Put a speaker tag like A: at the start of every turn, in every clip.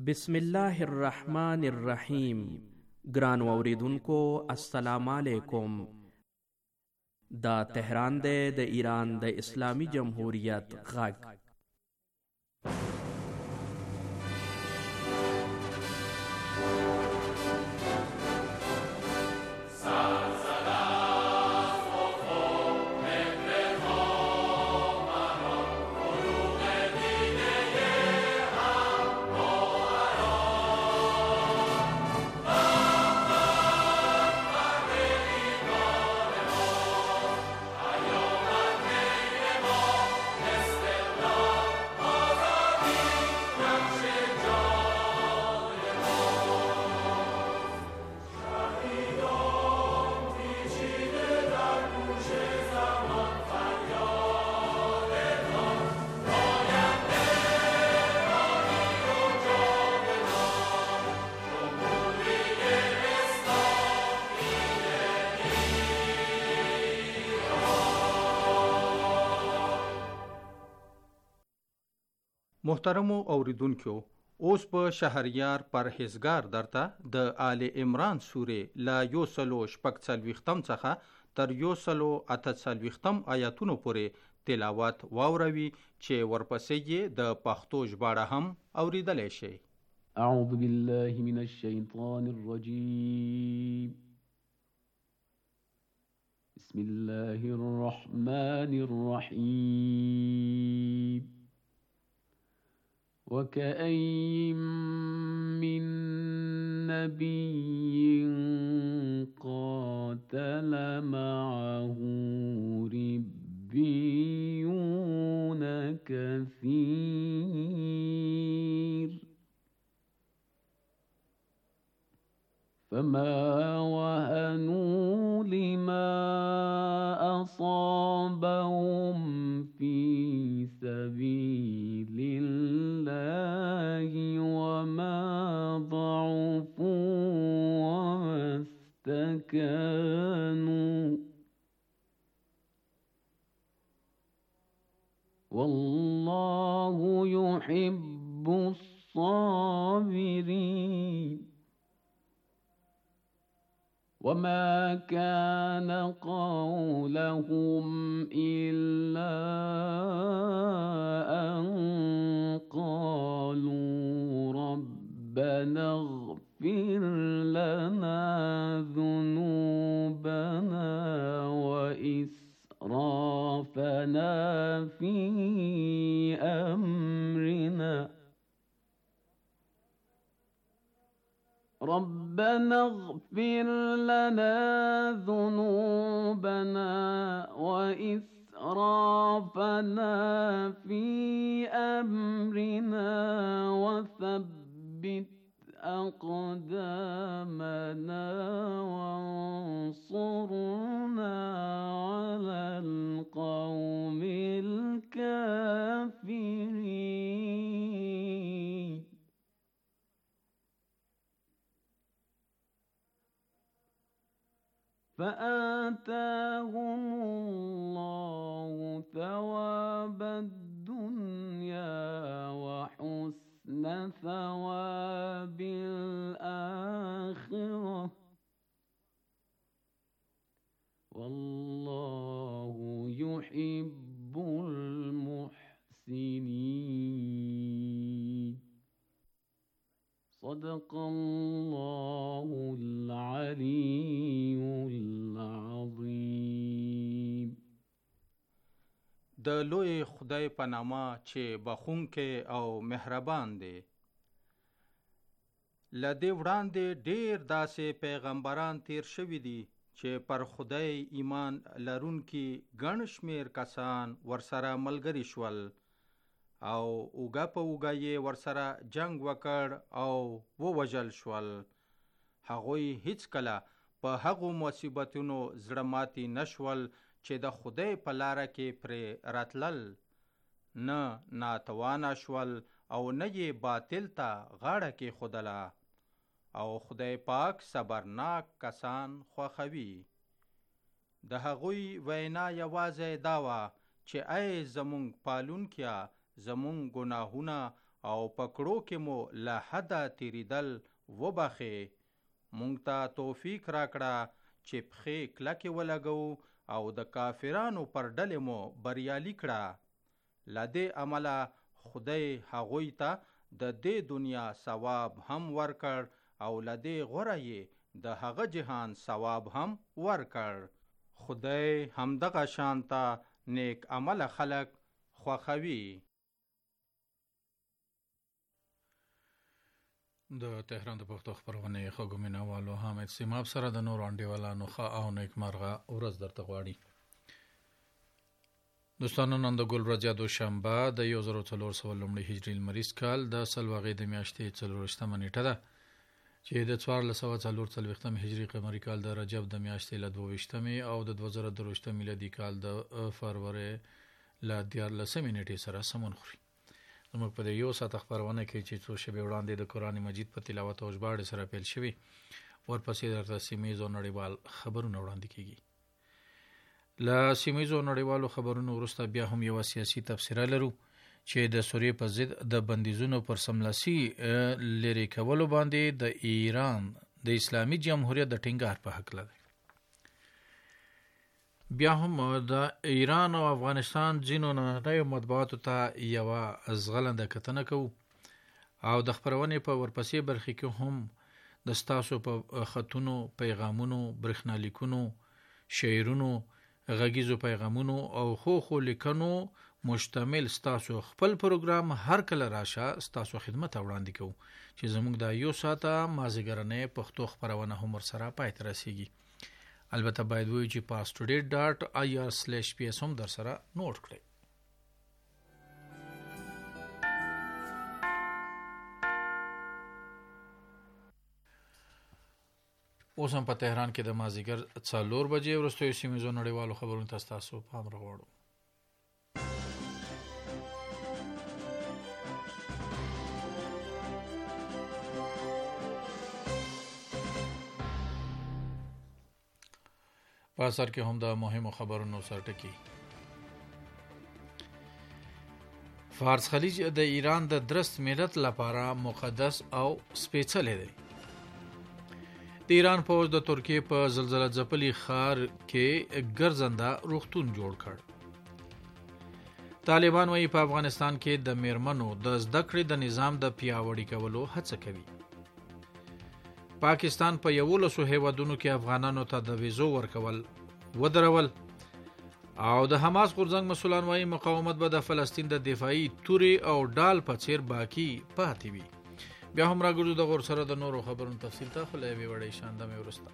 A: بسم الله الرحمن الرحیم. ګران اوریدونکو السلام علیکم. دا تهران دی د ایران د اسلامی جمهوریت غږ.
B: محترمو اوریدونکو، اوس په شهریار پرهیزګار درته د آل عمران سورې لا 146 څخه تر 148 آیاتونو پورې تلاوت واوروي چې ورپسې یې د پښتو ژباړه هم اوریدلی شي.
C: اعوذ بالله من الشیطان الرجیم. بسم الله الرحمن الرحیم. وكأين من نبي قاتل معه ربيون كثير فما وهنوا لما أصابهم في سبيل الله وما ضعفوا وما استكانوا والله يحب الصابرين. وما كان قولهم إلا أن قالوا ربنا اغفر لنا ذنوبنا وإسرافنا في أمرنا ربنا اغفر لنا ذنوبنا وإسرافنا في أمرنا وثبت أقدامنا وانصرنا على القوم الكافرين. فآتاهم الله ثواب الدنيا وحسن ثواب الآخرة والله يحب المحسنين. صدق الله العلي العظيم.
B: د لوی خدای په نامه چې بخښونکی او مهربان دی. له دې وړاندې ډېر داسې پیغمبران تیر شوي دي چې پر خدای ایمان لرونکي ګڼ شمېر کسان ورسره ملګري شول او اوږه په اوږه یې ورسره جنگ وکړ او ووژل شول. هغوی هیڅکله په هغو مصیبتونو زړه ماتي نشول چې د خدای په لاره کې پرې راتلل، نه ناتوانه شول او نه یې باطل ته غاړه کېښودله. او خدای پاک صبرناک کسان خوښوي. د هغوی وینا یوازې دا وه چې ای زمونږ پالونکیه، زمونږ ګناهونه او پکړو کې مو له حده تیریدل وبخې. مونږ ته توفیق راکړه چې پښې کلکې ولګو او د کافرانو پر ډلې مو بریالي کړه. له دې عمله خدای هغوی ته د دې دنیا ثواب هم ورکړ او له دې غوره یې د هغه جهان ثواب هم ورکړ. خدای همدغه شانته نیک عمل خلق خوښوي.
D: د تهران د پښتو خپرونې خوږو مینوالو حامد سیماب سره د نورو انډیوالانو ښه او نیکمرغه ورځ درته غواړي. دوستانو، نن د ګلورځ دوشنبه د 1400 لومړي هجري لمریز کال د سلواغې د میاشتې 40مه نیټه ده چې د 1440 هجري قمري کال د رجب د میاشتې له 22 او د 2023 میلادي کال د فروری له 14 نیټې سره سمون خوري. زموږ په یو ساعت خبرونه کې چې څو شپې وړاندې د قرآن مجید په تلاوت او ژباړې سره پیل شوي، ورپسې درته سیمه‌ییز او نړیوال خبرونه وړاندې کیږي. له سیمه‌ییزو او نړیوالو خبرونو وروسته بیا هم یو سیاسي تبصره لرو چې د سوریې په ضد د بندیزونو پر سملاسي لرې کولو باندې د ایران د اسلامي جمهوریت د ټینګار په حق لري. بیا هم د ایران او افغانستان ځینو نړیوالو مطبوعاتو ته یوه ځغلنده کتنه کوو او د خپرونې په ورپسې برخې کې هم د ستاسو په خطونو، پیغامونو، برېښنالیکونو، شعرونو، غږیزو پیغامونو او خو لیکنو مشتمل ستاسو خپل پروګرام هر کله راشه ستاسو خدمت وړاندې کوو چې زموږ د یو ساعته مازیګرنۍ پښتو خپرونه هم ورسره پای ته رسیږي. البته باید وایو چې pastoday.ir/ps هم در سره نوٹ کړئ. اوس هم په تهران کې د مازیګر 4 بجې وروستیو سیمه‌ییزو نړیوالو خبرونو ته ستاسو پام راوړو. په اثر کې هم د مهمو خبرونو سرټکی. فارس خلیج د ایران د درست ملت لپاره مقدس او سپېڅلی دی. د ایران پوځ د ترکیې په زلزله ځپلي ښار کې ګرځنده روغتون جوړ کړ. طالبان وایي په افغانستان کې د میرمنو د زده کړې د نظام د پیاوړي کولو هڅه کوي. پاکستان په 11 هیوادونو کې افغانانو ته د ویزو ورکول ودرول او د حماس غورځنګ مسؤلان وایي مقاومت به د فلسطین د دفاعي تورې او ډال په څیر باقی پاتې وي. بیا هم راګرځو د غور سره د نورو خبرونو تفصیل ته، خو له یوې وړې شاندمې وروسته.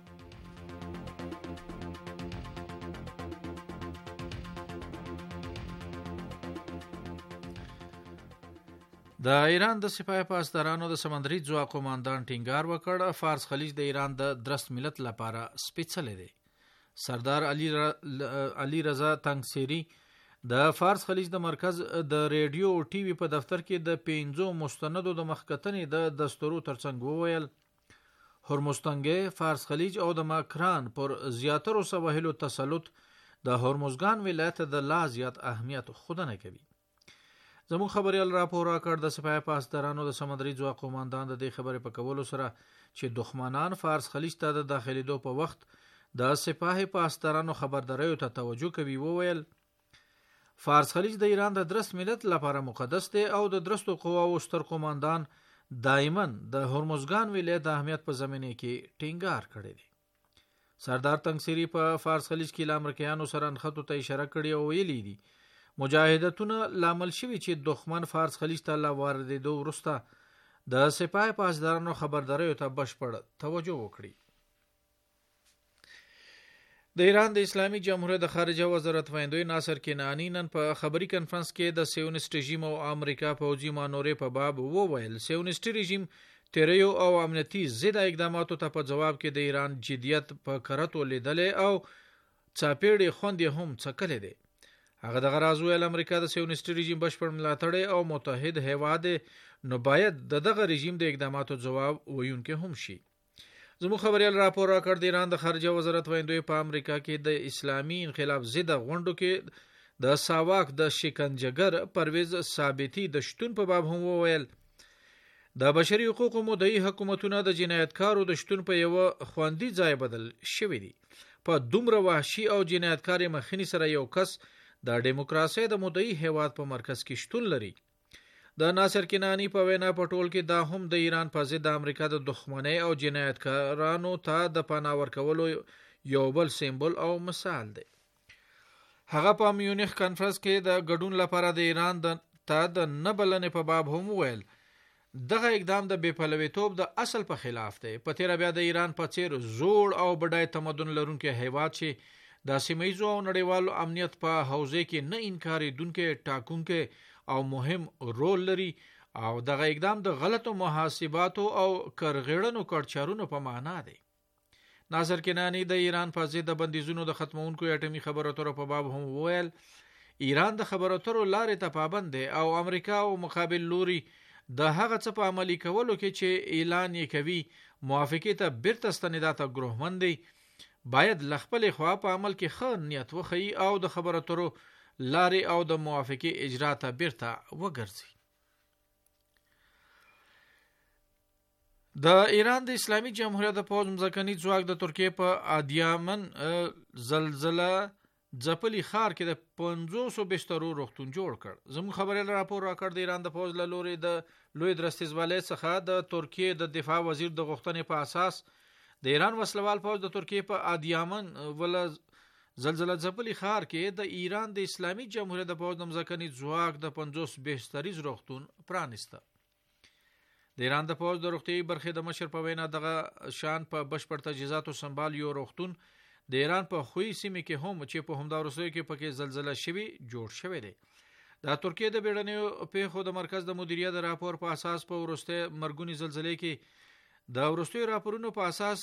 D: د ایران د سپاه پاسدارانو د سمندري ځواک قوماندان ټینګار وکړ فارس خلیج د ایران د درست ملت لپاره سپېڅلی دی. سردار علي رضا تنگسیری د فارس خلیج د مرکز د ریډیو او ټي وي په دفتر کې د 5 مستندو د مخکتنې د دستورو ترڅنګ وویل هرمزتنګي، فارس خلیج او د ماکران پر زیاترو سواحلو تسلط د هرمزګان ولایت د لا زیات اهمیت ښودنه کوي. زموږ خبریال راپور راکړ د سپاه پاسدارانو د سمندري ځواک قوماندان د دې خبرې په کولو سره چې دښمنان فارس خلیج ته د داخلېدو په وخت د سپاه پاسدارانو خبرداریو ته توجه کوي وویل فارس خلیج د ایران د درست ملت لپاره مقدس دی او د درستو قواو ستر قوماندان دایما د هرمزګان ولایت د اهمیت په زمینه کې ټینګار کړی دی. سردار تنگسیری په فارس خلیج کې له امریکایانو سره نښتو ته اشاره کړې او ویلي دي مجاهدتونه لامل شوي چې دښمن فارس خلیج ته له واردېدو وروسته د سپاه پاسدارانو خبرداریو ته بشپړ توجه وکړي. د ایران د اسلامي جمهوریت د خارجه وزارت ویندوی ناصر کنعانی نن په خبري کنفرانس کې د سیونیست رژیم او امریکا پوځي مانورې په باب وویل سیونیستي رژیم تیریو او امنیتي ضد اقداماتو ته په جواب کې د ایران جدیت په کرتو لیدلې او څاپېړې خوندې هم څکلې دی. هغه دغه راز ویل امریکا د سیونیستي رژیم بشپړ ملاتړی او متحد هیواد نو باید دغه رژیم د اقداماتو جواب ویونکي هم شي. زموږ خبریال راپور راکړ د ایران د خارجه وزارت ویندوی په امریکا کې د اسلامي انقلاب ضد غونډو کې د ساواک د شکنجهګر پرویز ثابتي د شتون په باب هم وویل د بشري حقوقو مدعي حکومتونه د جنایتکارو د شتون په یو خوندي ځای بدل شوی دي. په دومره وحشي او جنایتکار مخنی سره یو کس د دیموکراسي د مدعي هیواد په مرکز کې شتون لري. د ناصر کنانی په وینا په ټول کې دا هم د ایران په ضد د امریکا د دښمنۍ او جنایتکارانو ته د پناه ورکولو یو بل سمبول او مثال دی. هغه په میونخ کانفرنس کې د ګډون لپاره د ایران د نبلنې په باب هم ویل دغه اقدام د بېپلویتوب د اصل په خلاف دی. په تیر بیا د ایران په څیر زوړ او بډای تمدن لرونکي هیواد چې د سیمه‌ییزو او نړیوالو امنیت په حوزه کې نه انکارېدونکي ټاکونکي او مهم رول لري او دغه اقدام د غلطو محاسباتو او کرغېړنو کړچارونو په معنا دی. ناصر کنانی د ایران په ضد د بندیزونو د ختمونکو اټومي خبرو اترو په باب هم وویل ایران د خبرو اترو لارې ته پابند دی او امریکا او مقابل لوري د هغه څه په عملي کولو کې چې اعلان یې کوي موافقې ته بیرته ستنېدا ته ګروهمند دی باید له خپلې خوا په عمل کې ښه نیت وښیي او د خبرو اترو لارې او د موافقې اجرا ته بیرته وګرځي. د ایران د اسلامي جمهوریت د پوځ مځکني ځواک د ترکیې په ادیامن زلزله ځپلي ښار کې د 500 بسترو روغتون جوړ کړ. زموږ خبريال راپور راکړ د ایران د پوځ له لوري د لوی درستیزوالۍ څخه د ترکیې د دفاع وزیر د غوښتنې په اساس د ایران وسلوال پوځ د ترکیې په ادیامن ول زلزله ځپلي ښار کې د ایران د اسلامي جمهوریت د پوځ مځکني ځواک د 50 بستریز روغتون پرانسته. د ایران د پوځ د روغتي برخې د مشر په وینا دغه شان په بشپړ تجهیزاتو سمبال یو روغتون د ایران په خوې سیمه کې هم چې په همدا وروستیو کې پکې زلزله شوی جوړ شوی دی. د ترکیې د بیړنیو پیښو د مرکز د مدیریت د راپور په اساس په وروستي مرګونی زلزلې کې د وروستیو راپورونو په اساس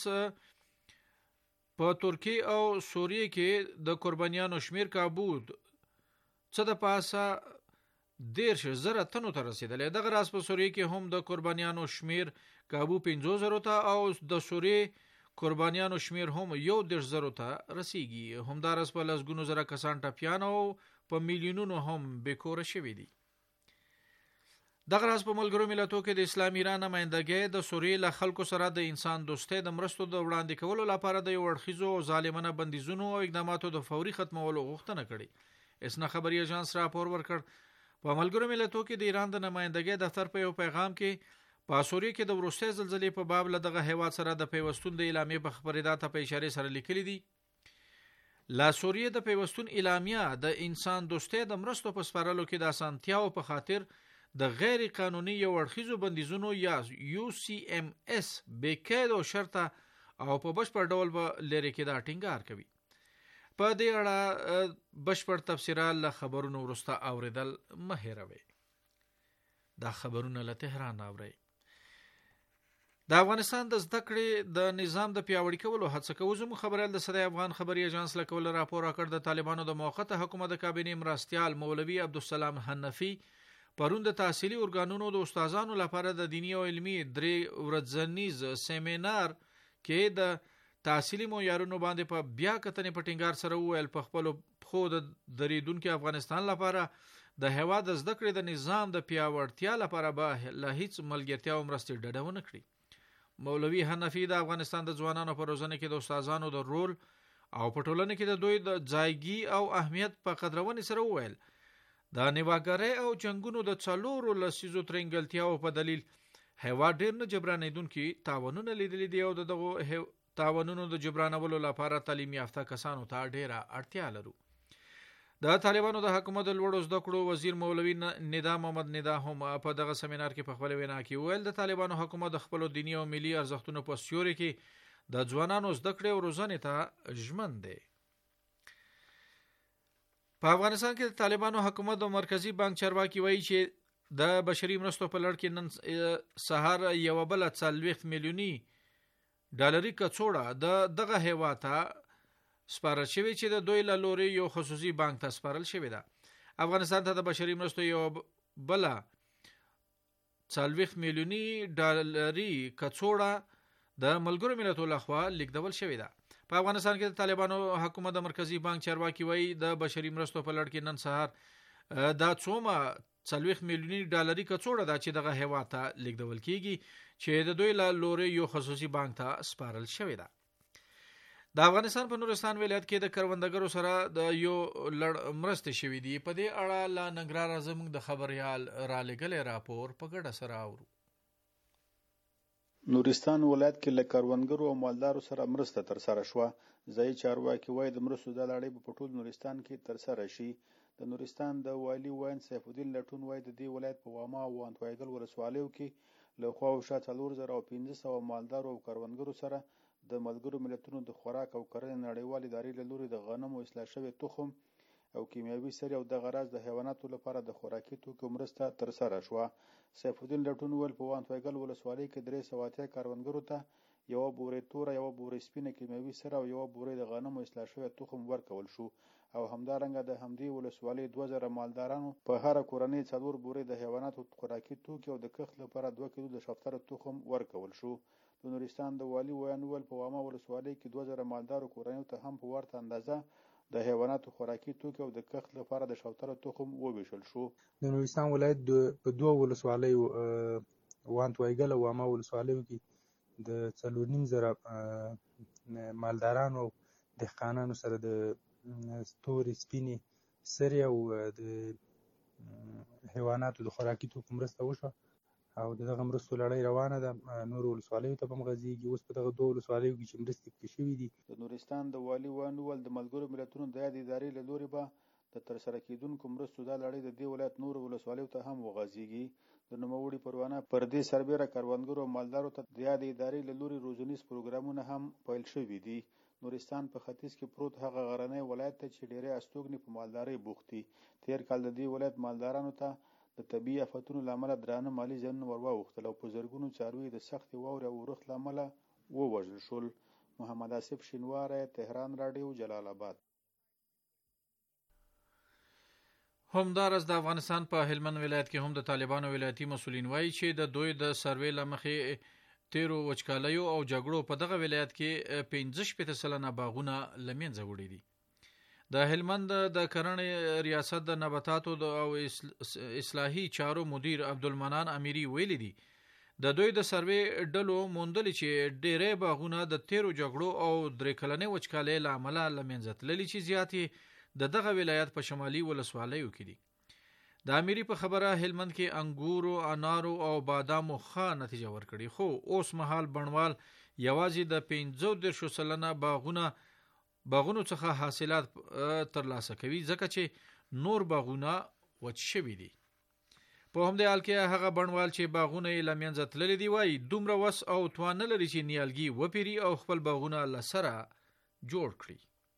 D: په ترکیې او سوریه کې د قربانیانو شمیر کابود څه د پاسه 10,000 تنو ته رسیدلی. دغه راز په سوریه کې هم د قربانیانو شمیر کابو 50,000 ته او د سوریه قربانیانو شمیر هم 10,000 ته رسیږي. همدارس په لسګونو زره کسان ټپیان او په میلیونونو هم بیکوره شوي دي. دغه راز په ملګرو ملتونو کې د اسلام ایران نمائندګۍ د سوریې له خلکو سره د انسان دوستۍ د مرستو د وړاندې کولو لپاره د یو اړخیزو او ظالمانه بندیزونو او اقداماتو د فوري ختمولو غوښتنه کړې. اسنا خبري اژانس راپور ورکړ په ملګرو ملتونو کې د ایران د نمائندګۍ دفتر په یو پیغام کې په سوریه کې د وروستي زلزلې په باب له دغه هیواد سره د پیوستون د اعلامیې په خبرېدا ته په اشاره سره لیکلي دي لا سوریه د پیوستون اعلامیه د انسان دوستۍ د مرستو په سپارلو کې د اسانتیاو په خاطر د غیر قانوني یو اړخیزو بندیزونو یا UCMS بقید او شرطه او په بشپړ ډول به لري کې دا ټینګار کوي. په دې اړه بشپړ تفسیرات له خبرونو وروسته اوریدل مه هېروئ. دا خبرونه له تهران اورئ. د افغانستان د زده کړې د نظام د پیاوړي کولو هڅه کوي. زموږ خبريال د صدای افغان خبري اژانس له کول راپور راکړ د طالبانو د موقته حکومت د کابینې مرستيال مولوي عبدالسلام حنفي پرون د تحصیلي ارګانونو د استادانو لپاره د دینی او علمي درې ورځنیز سیمینار کې د تحصیلي معیارونو باندې په بیا کتنې په ټینګار سره وویل په خپل خو د دریدونکو افغانستان لپاره د هیواد د زده کړې د نظام د پیاوړتیا لپاره به له هیڅ ملګرتیا او مرستې ډډه ونه کړي. مولوي حنفي د افغانستان د ځوانانو په روزنه کې د استادانو د رول او په ټولنه کې د دوی د ځایګي او اهمیت په قدرونې سره وویل د نیواګرۍ او جنگونو د څلورو لسیزو ترنګلتیاو په دلیل هیواد ډېر نه جبرانېدونکي تاوانونه لیدلي دي او دغه تاوانونو د جبرانولو لپاره تعلیم یافته کسانو ته ډېره اړتیا لرو. د طالبانو د حکومت د لوړو زده کړو وزیر مولوي ندا محمد ندا هم په دغه سیمینار کې په خپل وینا کې ویل د طالبانو حکومت د خپل دینی او ملي ارزښتونو په سیوري کې د ځوانانو زده کړې او روزنې ته ژمن دی. په افغانستان کې د طالبانو حکومت د مرکزی بانک چارواکي وایي چې د بشري مرستو په لړ کې نن سهار یو بل 40 میلیوني ډالري کڅوړه دغه هیواد ته سپارل شوی چې د دوی له لوري یو خصوصي بانک ته سپارل شوی ده. افغانستان ته د بشري مرستو یو بل 40 میلیوني ډالري کڅوړه د ملګرو ملتونو لخوا لیکدول شوی ده. په افغانستان کې د طالبانو حکومت د مرکزی بانک چارواکي وایي د بشري مرستو په لړ کې نن سهار دا څومره 40 میلیوني ډالري کڅوړه ده چې دغه هیواد ته لیږدول کیږي چې د دوی له لوري یو خصوصي بانک ته سپارل شوی ده. د افغانستان په نورستان ولایت کې د کروندګرو سره د یو لړ مرستې شوې دي. په دې اړه له ننګرهار زموږ د خبريال را لګلې راپور په ګډه سره اورو.
E: نورستان ولایت کې له کروندګرو او مالدارو سره مرسته ترسره شوه. ځایي چارواکي وایي د مرستو دا لړۍ په ټول نورستان کې ترسره شي. د نورستان د والي وین سیف الدین لټون وایي د دې ولایت په واما او وانتوایګل ولسوالیو کې له خواوشا 4500 مالدارو او کروندګرو سره د ملګرو ملتونو د خوراک او کرنې نړیوال ادارې له لوري د غنمو اصلاح شوی تخم او کیمیاوي سرې او د غراض د حیواناتو لپاره د خوراکي توکو مرسته ترسره شوه. سیف الدین لټون ویل په وانتوایګل ولسوالۍ کې 380 کروندګرو ته یو بورې توره، یو بورې سپینه کیمیاوي سره او یو بورې د غنمو اصلاح شوی تخم ورکول شو او همدارنګه د همدې ولسوالۍ 2000 مالدارانو په هر کورنۍ 4 بورې د حیواناتو خوراکي توکي او د کښت لپاره 2 کیلو د شفتر تخم ورکول شو. د نورستان د والي ویانول په واما ولسوالۍ کې 2000 مالدارو کورنیو ته هم په ورته اندازه د حیواناتو خوراکي توکي او د کښت لپاره د شفتر تخم وویشل شو.
F: د نورستان ولایت په 2 ولسوالیو وانتوایګل او واما ولسوالیو کې د 4.5 مالدارانو او دهقانانو سره د تورې سپینې سرې او د حیواناتو د خوراکي توکو مرسته وشوه او دغه مرستو لړۍ روانه ده. نور ولسوالیو ته هم غځېږي. اوس په دغه 2 ولسوالیو کې چې مرستې پکې شوي دي.
E: د نورستان د والي وانول د ملګرو ملتونو د یاد ادارې له لوري به د ترسره کېدونکو مرستو دا لړۍ د دې ولایت نور ولسوالیو ته هم وغځېږي. د نوموړي پروانه پر دې سربېره کروندګرو او مالدارو ته د یاد ادارې له لوري روزنیز پروګرامونه هم پیل شوي دي. نورستان په ختیځ کې پروت هغه غرنی ولایت ته چې ډېری استوګنې په مالدارۍ بوخت دي. تېر کال د دې ولایت مالدارانو ته د طبیعي آفتونو له امله درانه مالي زیانونه ور واوښتل او په زرګونو څاروي د سختې واورې او اورښت له امله ووژل شول. محمد آصف شینواری، تهران راډیو، جلال آباد.
D: همدارس د افغانستان په هلمند ولایت کې هم د طالبانو ولایتي مسولین وایي چې د دوی د سروې له مخې تیرو وچکالیو او جګړو په دغه ولایت کې 15% باغونه له منځه وړي دي. د هلمند د کرنې ریاست د نباتاتو او اصلاحي چارو مدیر عبدالمنان امیری ویلي دي د دوی د سروې ډلو موندلي چې ډېری باغونه د تیرو جګړو او درې کلنې وچکالۍ له امله له منځه تللي چې زیاتې د دغه ولایت په شمالي ولسوالیو کې دي. د امیری په خبره هلمند کې انګورو، انارو او بادامو ښه نتیجه ورکړي، خو اوس مهال بڼوال یوازې د 15% باغونو څخه حاصلات ترلاسه کوي ځکه چې نور باغونه وچ شوي دي. په همدې حال کې هغه بڼوال چې باغونه یې له منځه تللي دي وایي دومره وس او توان نه لري چې نیالګي وپیري او خپل باغونه له سره جوړ کړي.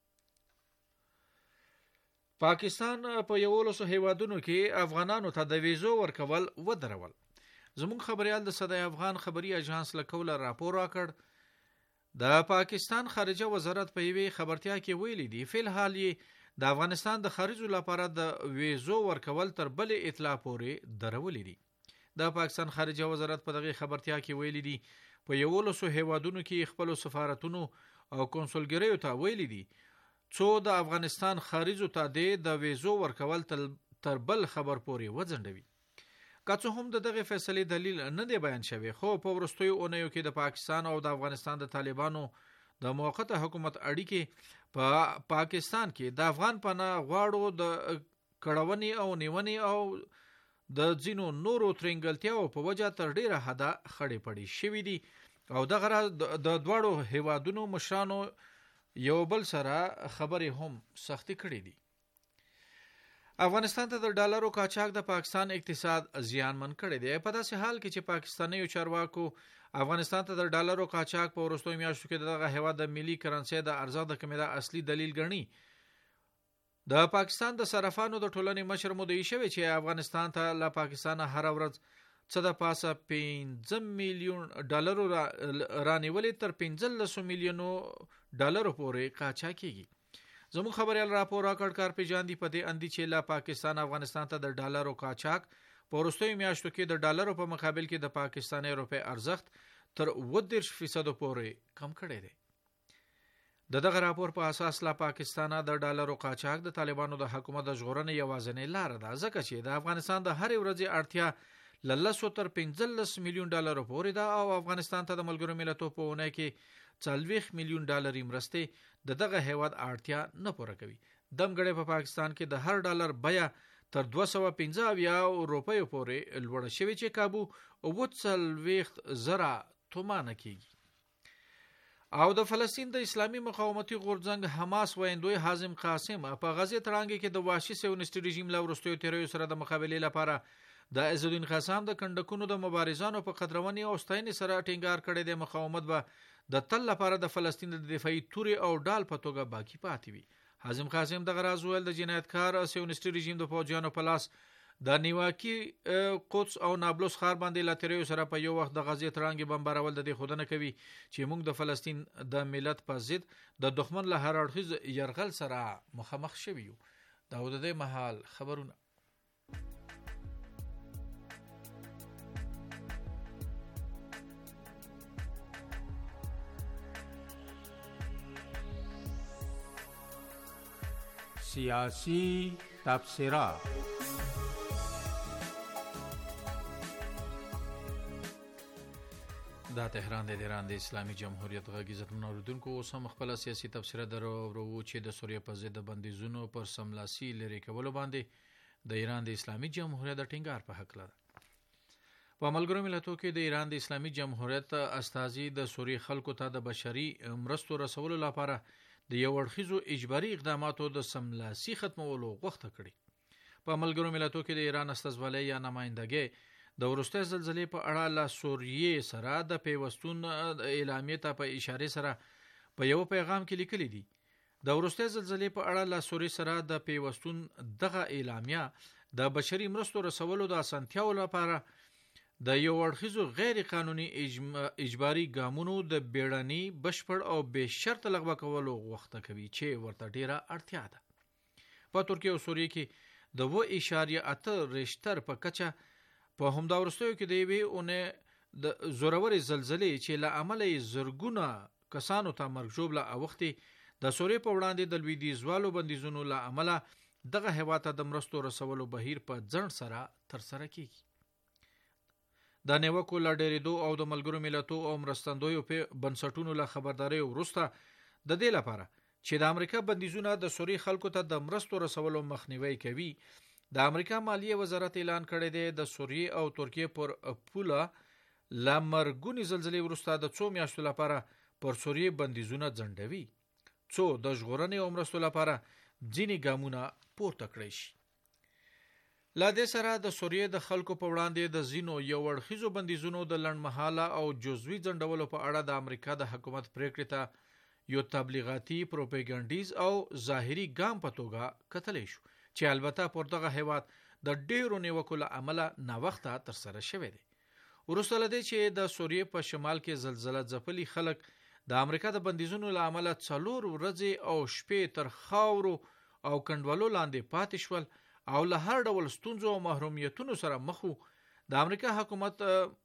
D: پاکستان په 11 هیوادونو کې افغانانو ته د ویزو ورکول ودرول. زموږ خبريال د صدای افغان خبري اژانس له کوله راپور راکړ. د پاکستان خارجه وزارت په یوې خبرتیا کې ویلي دي فل حال یې د افغانستان د خارجو لپاره د ویزو ورکول تر بلې اطلاع پورې درولې دي. د پاکستان خارجه وزارت په دغه خبرتیا کې ویلي دي په 11 هیوادونو کې خپل سفارتونو او کنسولګریو ته ویلي دي څو د افغانستان خارجو ته د ویزو ورکول تر بل خبر پورې وځنډوي. که څه هم د دغه فیصلې دلیل نه دی بیان شوی، خو په وروستیو اونیو کې د پاکستان او د افغانستان د طالبانو د موقته حکومت اړیکې په پاکستان کې د افغان پناه غواړو د کړونې او نیونې او د ځینو نورو ترنګلتیاو په وجه تر ډیره حده خړې پړې شوي دي او دغه د دواړو هیوادونو مشرانو یو بل سره خبرې هم سختي کړې دي. افغانستان ته د ډالرو قاچاق د پاکستان اقتصاد زیانمن کړی دی. په داسې حال کې چې پاکستاني چارواکو افغانستان ته د ډالرو قاچاق په وروستیو میاشتو کې دغه هیواد د ملي کرنسي د ارزښت د کمیدا اصلي دلیل ګڼي. د پاکستان د صرافانو د ټولنې مشر مدعي شوی چې افغانستان ته له پاکستان هر ورځ څه د پاسه 15 میلیون ډالرو رانیولې تر 15 میلیونو ډالرو پورې قاچاق کیږي. زموږ خبريال راپور راکړ کار پیژاندي په دې اندي چې لا پاکستان افغانستان ته د ډالرو قاچاق په وروستیو میاشتو کې د ډالرو په مقابل کې د پاکستاني روپی ارزښت تر 10% پورې کم کړی دی. د دغه راپور په اساس لا پاکستان د ډالرو قاچاق د طالبانو د حکومت د ژغورنې یوازینۍ لار ده، ځکه چې د افغانستان د هرې ورځې اړتیا له 10 تر 15 میلیون ډالرو پورې ده او افغانستان ته د ملګرو ملتونو په اونۍ کې 40 میلیون ډالري مرستې د دغه هیواد اړتیا نه پوره کوي. دمګړی په پاکستان کې د هر ډالر بیه تر 215 روپیو پورې لوړه شوې چې کابو 40,000 تومانه کېږي. او د فلسطین د اسلامي مقاومتي غورځنګ حماس ویندوی حازم قاسم په غزه تړانګې کې د وحشي سیونیست رژیم له وروستیو تیریو سره د مقابلې لپاره د عزالدین قسام د کندکونو د مبارزانو په قدرونې او ستاینې سره ټینګار کړی د مقاومت به د تل لپاره د فلسطین د دفاعي توري او ډال په توګه باقی پاتې وي. حازم قاسم دغه راز ویل د جنایتکار سیونیست رژیم د فوجیانو په لاس د نیواکي قدس او نابلس ښار باندې لاتریو سره په یو وخت د غزې تړانګې بمبارول د دې خودنه کوي چې موږ د فلسطین د ملت په ضد د دښمن له هر اړخیز یرغل سره مخامخ شوي یو. دا د دې مهال خبرونه.
B: سیاسی تبصره.
D: دا تهران د ایران د اسلامي جمهوریت غږ عزت منوردونکو اوس هم خپل سیاسي تبصره درو چې د سوریه په ضد بندیزونو پر سملاسي لري کولو باندې د ایران د اسلامي جمهوریت د ټینګار په حق لري. په ملګرو ملتونو کې د ایران د اسلامي جمهوریت استازي د سوریه خلکو ته د بشري مرستو رسولو لپاره د یو اړخیزو اجباري اقداماتو د سملاسي ختمولو غوښتنه کړې. په ملګرو ملتونو کې د ایران استازولۍ یا نمائندګۍ د وروستۍ زلزلې په اړه له سوریې سره د پیوستون اعلامیې ته په اشاره سره په یو پیغام کې لیکلي دي. د وروستۍ زلزلې په اړه له سوریې سره د پیوستون دغه اعلامیه د بشري مرستو رسولو د اسانتیاو لپاره د یو اړخیزو غیر قانوني اجباري ګامونو د بیړني بشپړ او بې شرط لغوه کولو غوښتنه کوي چې ورته ډیره اړتیا ده. په ترکیه او سوریې کې د 2.8 ریشتر په کچه په همدا وروستیو کې د یوې اونۍ د زورورې زلزلې چې له امله یې زرګونه کسانو ته مرګ ژوبله اوښتې د سوریې په وړاندې د لویدیځوالو بندیزونو له امله دغه هیواد ته د مرستو رسولو بهیر په ځنډ سره ترسره کیږي. د نیوکو له ډېرېدو او د ملګرو ملتونو او مرستندویو په بنسټونو له خبردارۍ وروسته د دې لپاره چې د امریکا بندیزونه د سوریې خلکو ته د مرستو رسولو مخنیوی کوي، د امریکا مالیه وزارت اعلان کړی دی د سوریې او ترکیې پر پوله له مرګونې زلزلې وروسته د 2 میاشتو لپاره پر سوریې بندیزونه ځنډوي څو د ژغورنې او مرستو لپاره ځینې ګامونه پورته کړی شي. لا دې سره د سوریې د خلکو په وړاندې د ځینو یو اړخیزو بندیزونو د لنډمهاله او جزوي ځنډولو په اړه د امریکا د حکومت پریکړې ته یو تبلیغاتي پروپاګانډیز او ظاهري ګام په توګه کتلی شو چې البته پر دغه هیواد د ډیرو نیوکو له امله ناوخته ترسره شوی دی. وروسته له دې چې د سوریې په شمال کې زلزله ځپلي خلک د امریکا د بندیزونو له امله 4 ورځې او شپې تر خاورو او کنډوالو لاندې پاتې شول او له هر ډول ستونزو او محرومیتونو سره مخ وو، د امریکا حکومت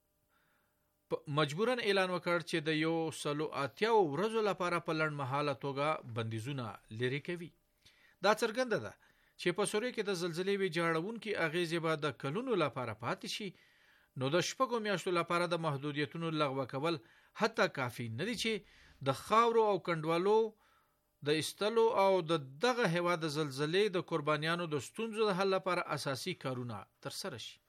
D: مجبورن اعلان وکړ چې د 180 ورځو لپاره په لنډمهاله توګه بندیزونه لرې کوي. دا څرګنده ده چې په سوریې کې د زلزلې ویجاړونکي اغیزې به د کلونو لپاره پاتې شي، نو د 4 میاشتو لپاره د محدودیتونو لغوه کول حتی کافی نه دي چې د خاورو او کنډوالو د ایستلو او دغه هیواد د زلزلې د قربانیانو د ستونزو د حل لپاره اساسي کارونه ترسره شي.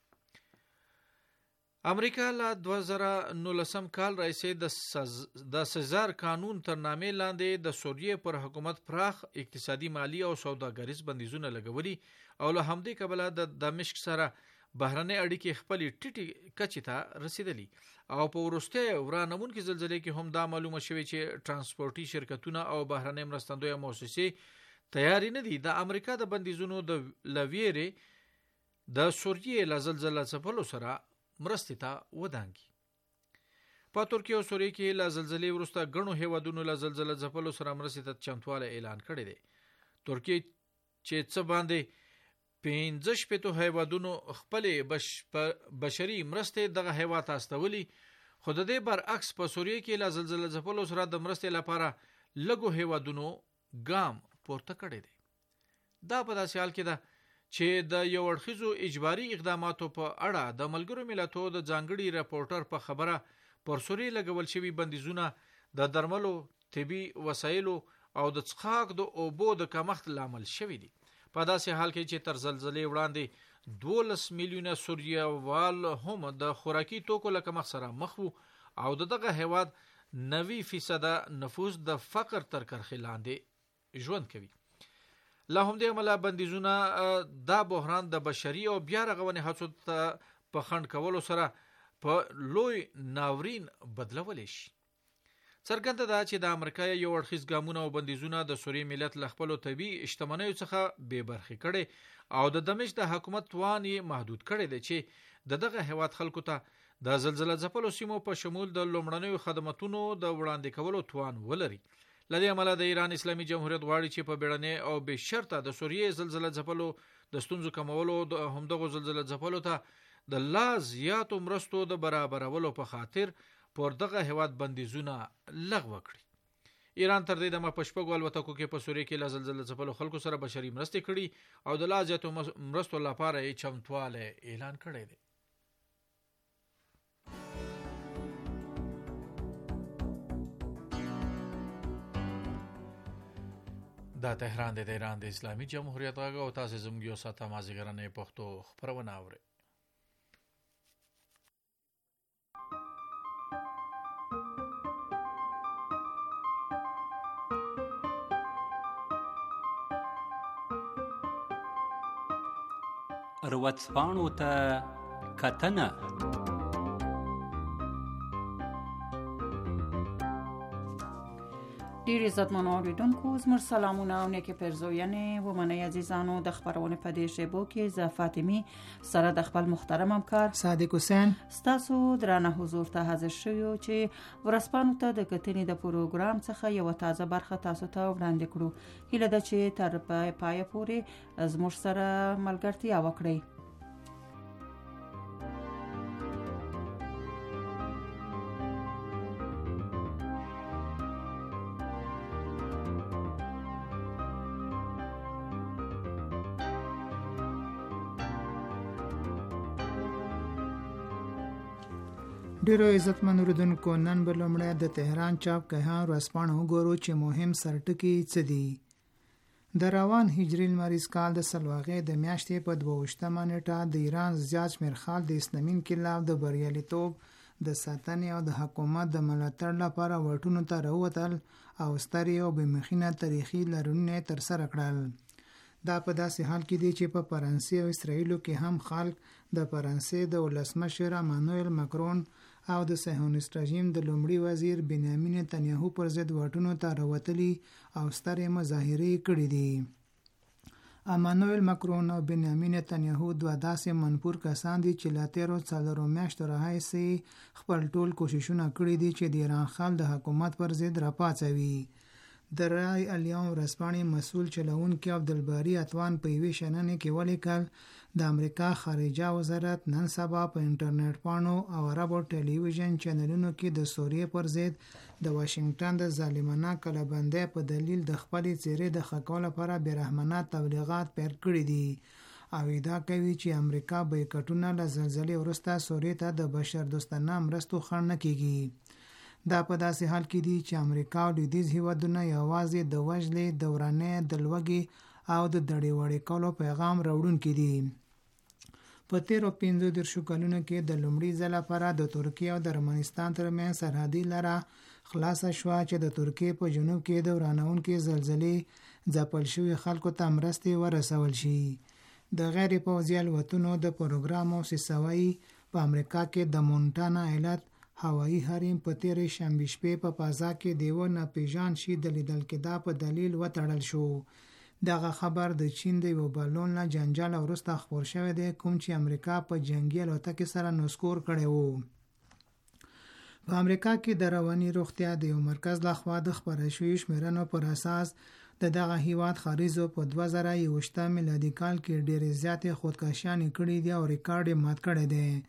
D: امریکا له 2019 کال راهیسې د سزار قانون تر نامې لاندې د سوریې پر حکومت پراخ اقتصادي، مالی او سوداګریز بندیزونه لګولي او له همدې کبله د دمشق سره بهرنۍ اړیکې خپل ټیټي کچې ته رسیدلي او په وروستۍ ورانوونکې زلزلې کې هم دا معلومه شوې چې ترانسپورتي شرکتونه او بهرنۍ مرستندویه مؤسسې تیاری نه دي د امریکا د بندیزونو د لویرې د سوریې له زلزله ځپلو سره مرستې ته ودانګي. په ترکیه او سوریې کې له زلزلې وروسته ګڼو هیوادونو له زلزله ځپلو سره مرستې ته چمتوالی اعلان کړی دی. ترکیه چې څه باندې 15 هیوادونو خپل بشري مرستې دغه هیواد ته استولي، خو د دې برعکس په سوریې کې له زلزله ځپلو سره د مرستې لپاره لګو هیوادونو ګام پورته کړی دی. دا په داسې حال کې ده چې د یو اړخیزو اجباري اقداماتو په اړه د ملګرو ملتونو د ځانګړي راپورټر په خبره پر سوري لګول شوي بندیزونه د درملو، طبي وسایلو او د څښاک د اوبو د کمښت لامل شوي دي. په داسې حال کې چې تر زلزلې وړاندې 12 میلیونه سوریوال هم د خوراکي توکو له کمښت سره مخ وو او دغه هیواد 90% نفوس د فقر تر کرښې لاندې ژوند کوي. لا هم دې عمله بندیزونه دا بحران د بشري او بیا رغونې هڅو ته په خنډ کولو سره په لوی ناورین بدلولی شي. څرګنده ده چې د امریکا یو اړخیز ګامونه او بندیزونه د سوریې ملت له خپلو طبیعي شتمنیو څخه بې برخې کړي او د دمشق د حکومت توان یې محدود کړی دی چې دغه هیواد خلکو ته د زلزله ځپلو سیمو په شمول د لومړنیو خدماتونو د وړاندې کولو توان ولري. لدې عمله د ایران اسلامي جمهوریت غواړي چې په بیړنۍ او بې شرطه د سوریې زلزله ځپلو د ستونزو کمولو د همدغو زلزله ځپلو ته د لا زیاتو مرستو د برابرولو په خاطر پر دغه هیواد بندیزونه لغوه کړي. ایران تر دې دمه په شپږو الوتکو کې په سوریې کې له زلزله ځپلو خلکو سره بشري مرستې کړي او د لا زیاتو مرستو لپاره یې چمتوالی اعلان کړی دی. دا تهران د ایران د اسلامي جمهوریت غږ او تاسو زموږ یو ساعته مازیګرنۍ پښتو خبرونه اورئ.
G: ورځپاڼو ته کتنه.
H: ډیر عزتمنو اوریدونکو زموږ سلامونه او نیکې پرزوینې ومنئ عزیزانو. د خبرونې په دې شیبو کې زه فاطمی سره د خپل محترم همکار
I: صادق حسین
H: ستاسو درانه حضور ته حاضر شوو چې ورځپاڼو ته د کتنې د پروګرام څخه یو تازه برخه تاسو ته وړاندې کړو. هیله ده چې تر پای پورې زموږ سره ملګرتیا وکړئ.
I: ډیرو عزتمن اوریدونکو، نن به لومړی د تهران چاپ کهان ورځپاڼه وګورو چې مهم سرټکي څه دي. د روان هجري لمریز کال د سلواغې د میاشتې په 22مه نیټه د ایران زیات شمېر خلک د اسلامي انقلاب د بریالیتوب د ساتنې او د حکومت د ملاتړ لپاره وټونو ته راووتل او سترې او بېمخینه تاریخي لارښوونې ترسره کړل. دا په داسې حال کې دی چې په فرانسې او اسرائیلو کې هم خلک د فرانسې د ولسمشر امانوئل ماکرون او د صهیونیست رژیم د لومړي وزیر بنیامین نتنیاهو پر ضد واټونو ته راوتلي او سترې مظاهرې کړې دي. امانوئل ماکرون او بنیامین نتنیاهو دوه داسې منفور کسان دي چې لا تیرو 4 میاشتو راهیسې خپل ټول کوششونه کړي دي چې د ایران خلک د حکومت پر ضد راپاڅوي. د رای الیوم ورځپاڼې مسؤل چلوونکي عبدالباري اتوان په یوې شننې کې ولیکل د امریکا خارجه وزارت نن سبا په انټرنیټ پاڼو او عربو ټلویزیون چینلونو کې د سوریې پر ضد د واشنگټن د ظالمانه کلابندۍ په دلیل د خپلې څیرې د ښه کولو لپاره بېرحمانه تبلیغات پیل کړي دي او ادعا کوي چې امریکا بایکاټونه له زلزلې وروسته سوریې ته د بشردوستانه مرستو خنډ نه کیږي. دا په داسې حال کې دي چې امریکا او لویدیځ هیوادونه یوازې د وژلې، د ورانۍ، د لوږې او د دړې وړې کولو پیغام راوړونکي دي. په تیرو 15 کلونو کې د لومړي ځل لپاره د ترکیې او د ارمنستان ترمنځ سرحدي لاره خلاصه شوه چې د ترکیې په جنوب کې د ورانونکې زلزلې ځپل شوي خلکو ته مرستې ورسول شي. د غیر پوځي الوتنو د پروګرام موسسوي په امریکا کې د مونټانا ایالت هوایی حریم په تیرې شنبې شپې په فضا کې د یوه ناپېژان شي د لیدل کېدا په دلیل وتړل شو. دغه خبر د چین د یو بالون له جنجال وروسته خپور شوی دی کوم چې امریکا په جنگي الوتکې سره نسکور کړی وو. په امریکا کې د رواني روغتیا د یو مرکز لخوا د خپاره شویو شمېرنو پر اساس د دغه هیواد خارجو په 2021 میلادي کال کې ډېرې زیاتې خودکشیانې کړي دي او ریکارډ یې مات کړی دی.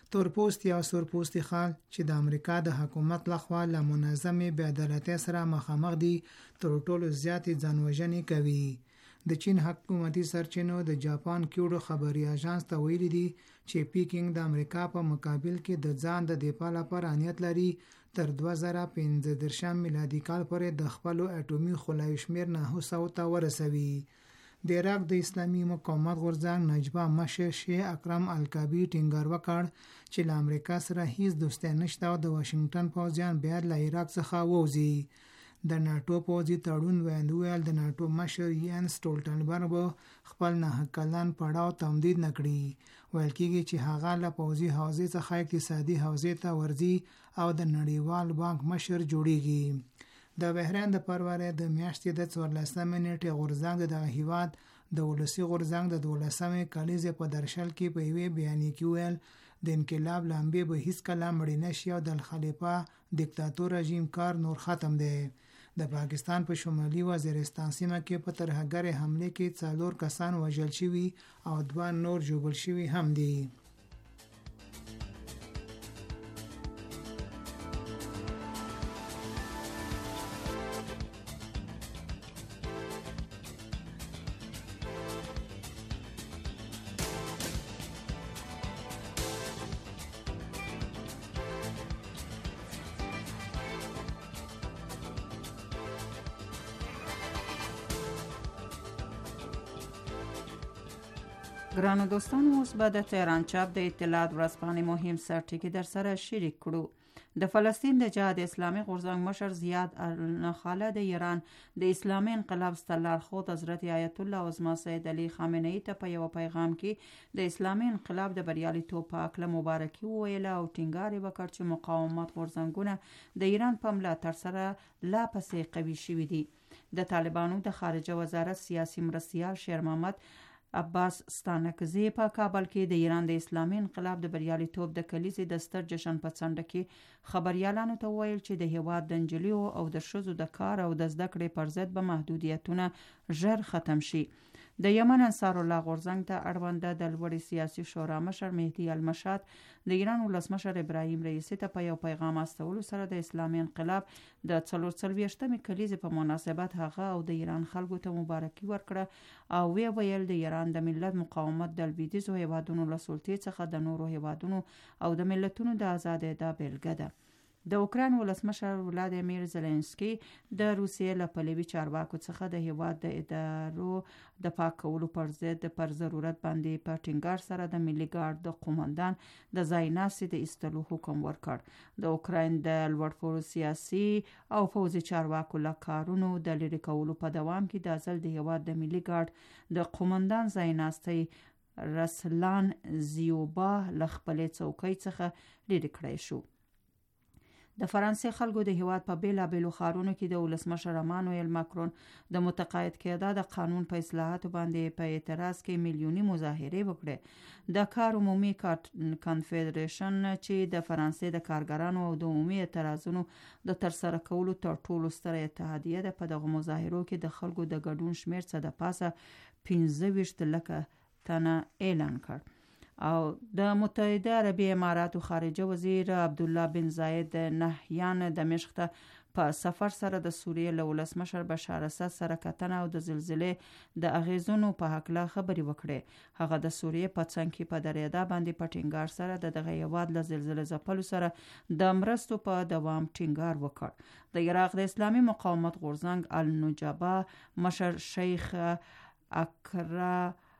I: تورپوستي او سورپوستي خال چې د امریکا د حکومت لخوا له منظمې بېعدالتۍ سره مخامخ دي تر ټولو زیاتې ځانوژنې کوي. د چین حکومتي سرچینو د جاپان کیوډو خبري اژانس ته ویلي دي چې پیکینګ د امریکا په مقابل کې د ځان د دفاع لپاره نیت لري تر 2015 میلادي کال پورې د خپل اټومي خلایي شمیر 900 ته ورسوي. د عراق د اسلامي مقاومت غورځنګ نجبه مشر شیخ اکرم الکابي ټینګار وکړ چې له امریکا سره هیڅ دوستي نشته او د واشنگټن پوځیان بیا له عراق څخه ووځي. د ناتو پوځي تړون ویل د ناتو مشر یان سټولټنبرګ خپل 9 کلن پړاو تمدید نکړي. ویل کېږي چې هغه له پوځي حوزې څخه اقتصادي حوزې ته ورځي او د نړیوال بانک مشر جوړیږي. د بحرین د فروری د میاشتې د 14 نیټې غورځنګ د هیواد د ولسی غورځنګ د 12 کلیزې په درشل کې په یوه بیان کې ویل د انقلاب لامبې به هیڅ کله مړ نه شي او د خلیفہ دیکتاتور رژیم کار نور ختم دی. د پاکستان په شمالي وزیرستان سیمه کې په ترهګرې حمله کې 4 کسان وژل شوي او 2 نور ژوبل شوي هم دي.
H: ګرانو دوستانو، اوس به د تهران چاپ د اطلاعات ورځپاڼې مهم سرټکي در سره شریک کړو. د فلسطین د جهاد اسلامي غورځنګ مشر زیاد النخاله د ایران د اسلامي انقلاب سترلارښود حضرت آیت الله عظما سید علي خامنه‌ای ته په یو پیغام کې د اسلامي انقلاب د بریالیتوب په اړه مبارکي وویله او ټینګار یې وکړ چې مقاومت غورځنګونه د ایران په ملاتړ سره لا پسې قوي شوي دي. د طالبانو د خارجه وزارت سیاسي مرستیال شیر محمد عباس ستانکزی په کابل کې د ایران د اسلامي انقلاب د بریالیتوب د کلیزې د ستر جشن په څنډه کې خبريالانو ته ویل چې د هیواد د نجلیو او د ښځو د کار او د زده کړې پر ضد به محدودیتونه ژر ختم شي. د یمن انصار الله غورځنګ ته اړونده د لوړې سیاسي شورا مشر مهدي المشات د ایران ولسمشر ابراهیم رئیسی ته په یو پیغام استولو سره د اسلامي انقلاب د 44مې کلیزې په مناسبت هغه او د ایران خلکو ته مبارکي ورکړه او ویل د ایران د ملت مقاومت د لویدیځو هیوادونو له سلطې څخه د نورو هیوادونو او د ملتونو د ازادۍ د بیلګه ده. د اوکراین ولسمشر ولادیمیر زيلنسکي د روسیې له پلوي چارواکو څخه د هیواد د ادارو د پاکولو پر ضد پر ضرورت باندې په ټینګار سره د ملي ګارد د قوماندان د ځایناسي د ایستلو حکم ورکړ. د اوکراین د لوړپوړو سیاسي او پوځي چارواکو له کارونو د لری کولو په دوام کې د ځل د هیواد د ملي ګارد د قوماندان ځایناسي رسلان زیوبا له خپلې څوکۍ څخه لری کړی شو. د فرانسې خلکو د هیواد په بیلابیلو ښارونو کې د ولسمشر امانوئل ماکرون د متقاعد کېدا د قانون په اصلاحاتو باندې په اعتراض کې میلیوني مظاهرې وکړې. د کار عمومي کنفدریشن چې د فرانسې د کارګرانو او د عمومي اعتراضونو د ترسره کولو تر ټولو ستره اتحادیه ده، په دغه مظاهرو کې د خلکو د ګډون شمیر څه د پاسه 25 لکه تنه اعلان کړ. او د متحده عربی اماراتو خارجه وزیر عبدالله بن زاید نهیان دمشق ته په سفر سره د سوریې له ولسمشر بشار اسد سره کتنه او د زلزلې د اغیزونو په حق خبري وکړي. هغه د سوریې په څنګ کې په دریاده باندې په ټینګار سره دغه هیواد له زلزلې ځپلو سره د مرستو په دوام ټینګار وکړ. د عراق د اسلامي مقاومت غورځنګ النجبه مشر شیخ اکرا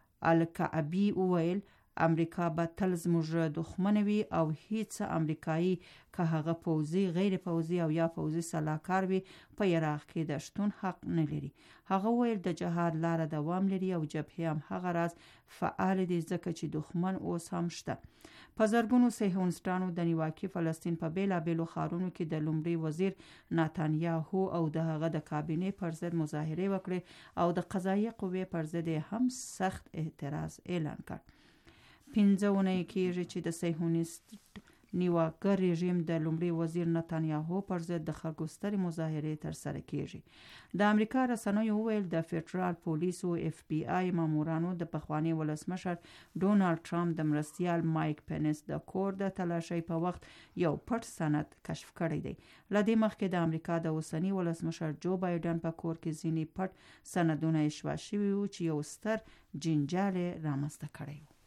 H: الکعبی وویل امریکا به تل زموږ دښمن وي او هیڅ امریکایي که هغه پوځي غیر پوځي او یا پوځي سلاکار وي په عراق کې د شتون حق نه لري. هغه ویل د جهاد لاره دوام لري او جبهې هم هغه راز فعال دي ځکه چې دښمن اوس هم شته. په زرګونو صهیونیستانو د نیواکي فلسطین په بیلابیلو ښارونو کې د لومړي وزیر ناتانیاهو او د هغه د کابینې پر ضد مظاهرې وکړې او د قضایي قوې پر ضد هم سخت اعتراض اعلان کړ. 15 اونۍ کېږي چې د نیواکه رژیم د لومړي وزیر نتانیاهو پر ضد د خلکو سترې مظاهرې ترسره کیږي. د امریکا رسنیو وویل د فدرال پولیسو FBI مامورانو د پخوانی ولسمشر ډونالد ټرمپ د مرستیال مایک پنس د کور د تلاشۍ په وخت یو پټ سند کشف کړی دی. لدې مخکې د امریکا د اوسنی ولسمشر جو بایدن په کور کې ځینې پټ سندونه اشوا شوي وو چې یو ستر جنجال رامنځته کړی و.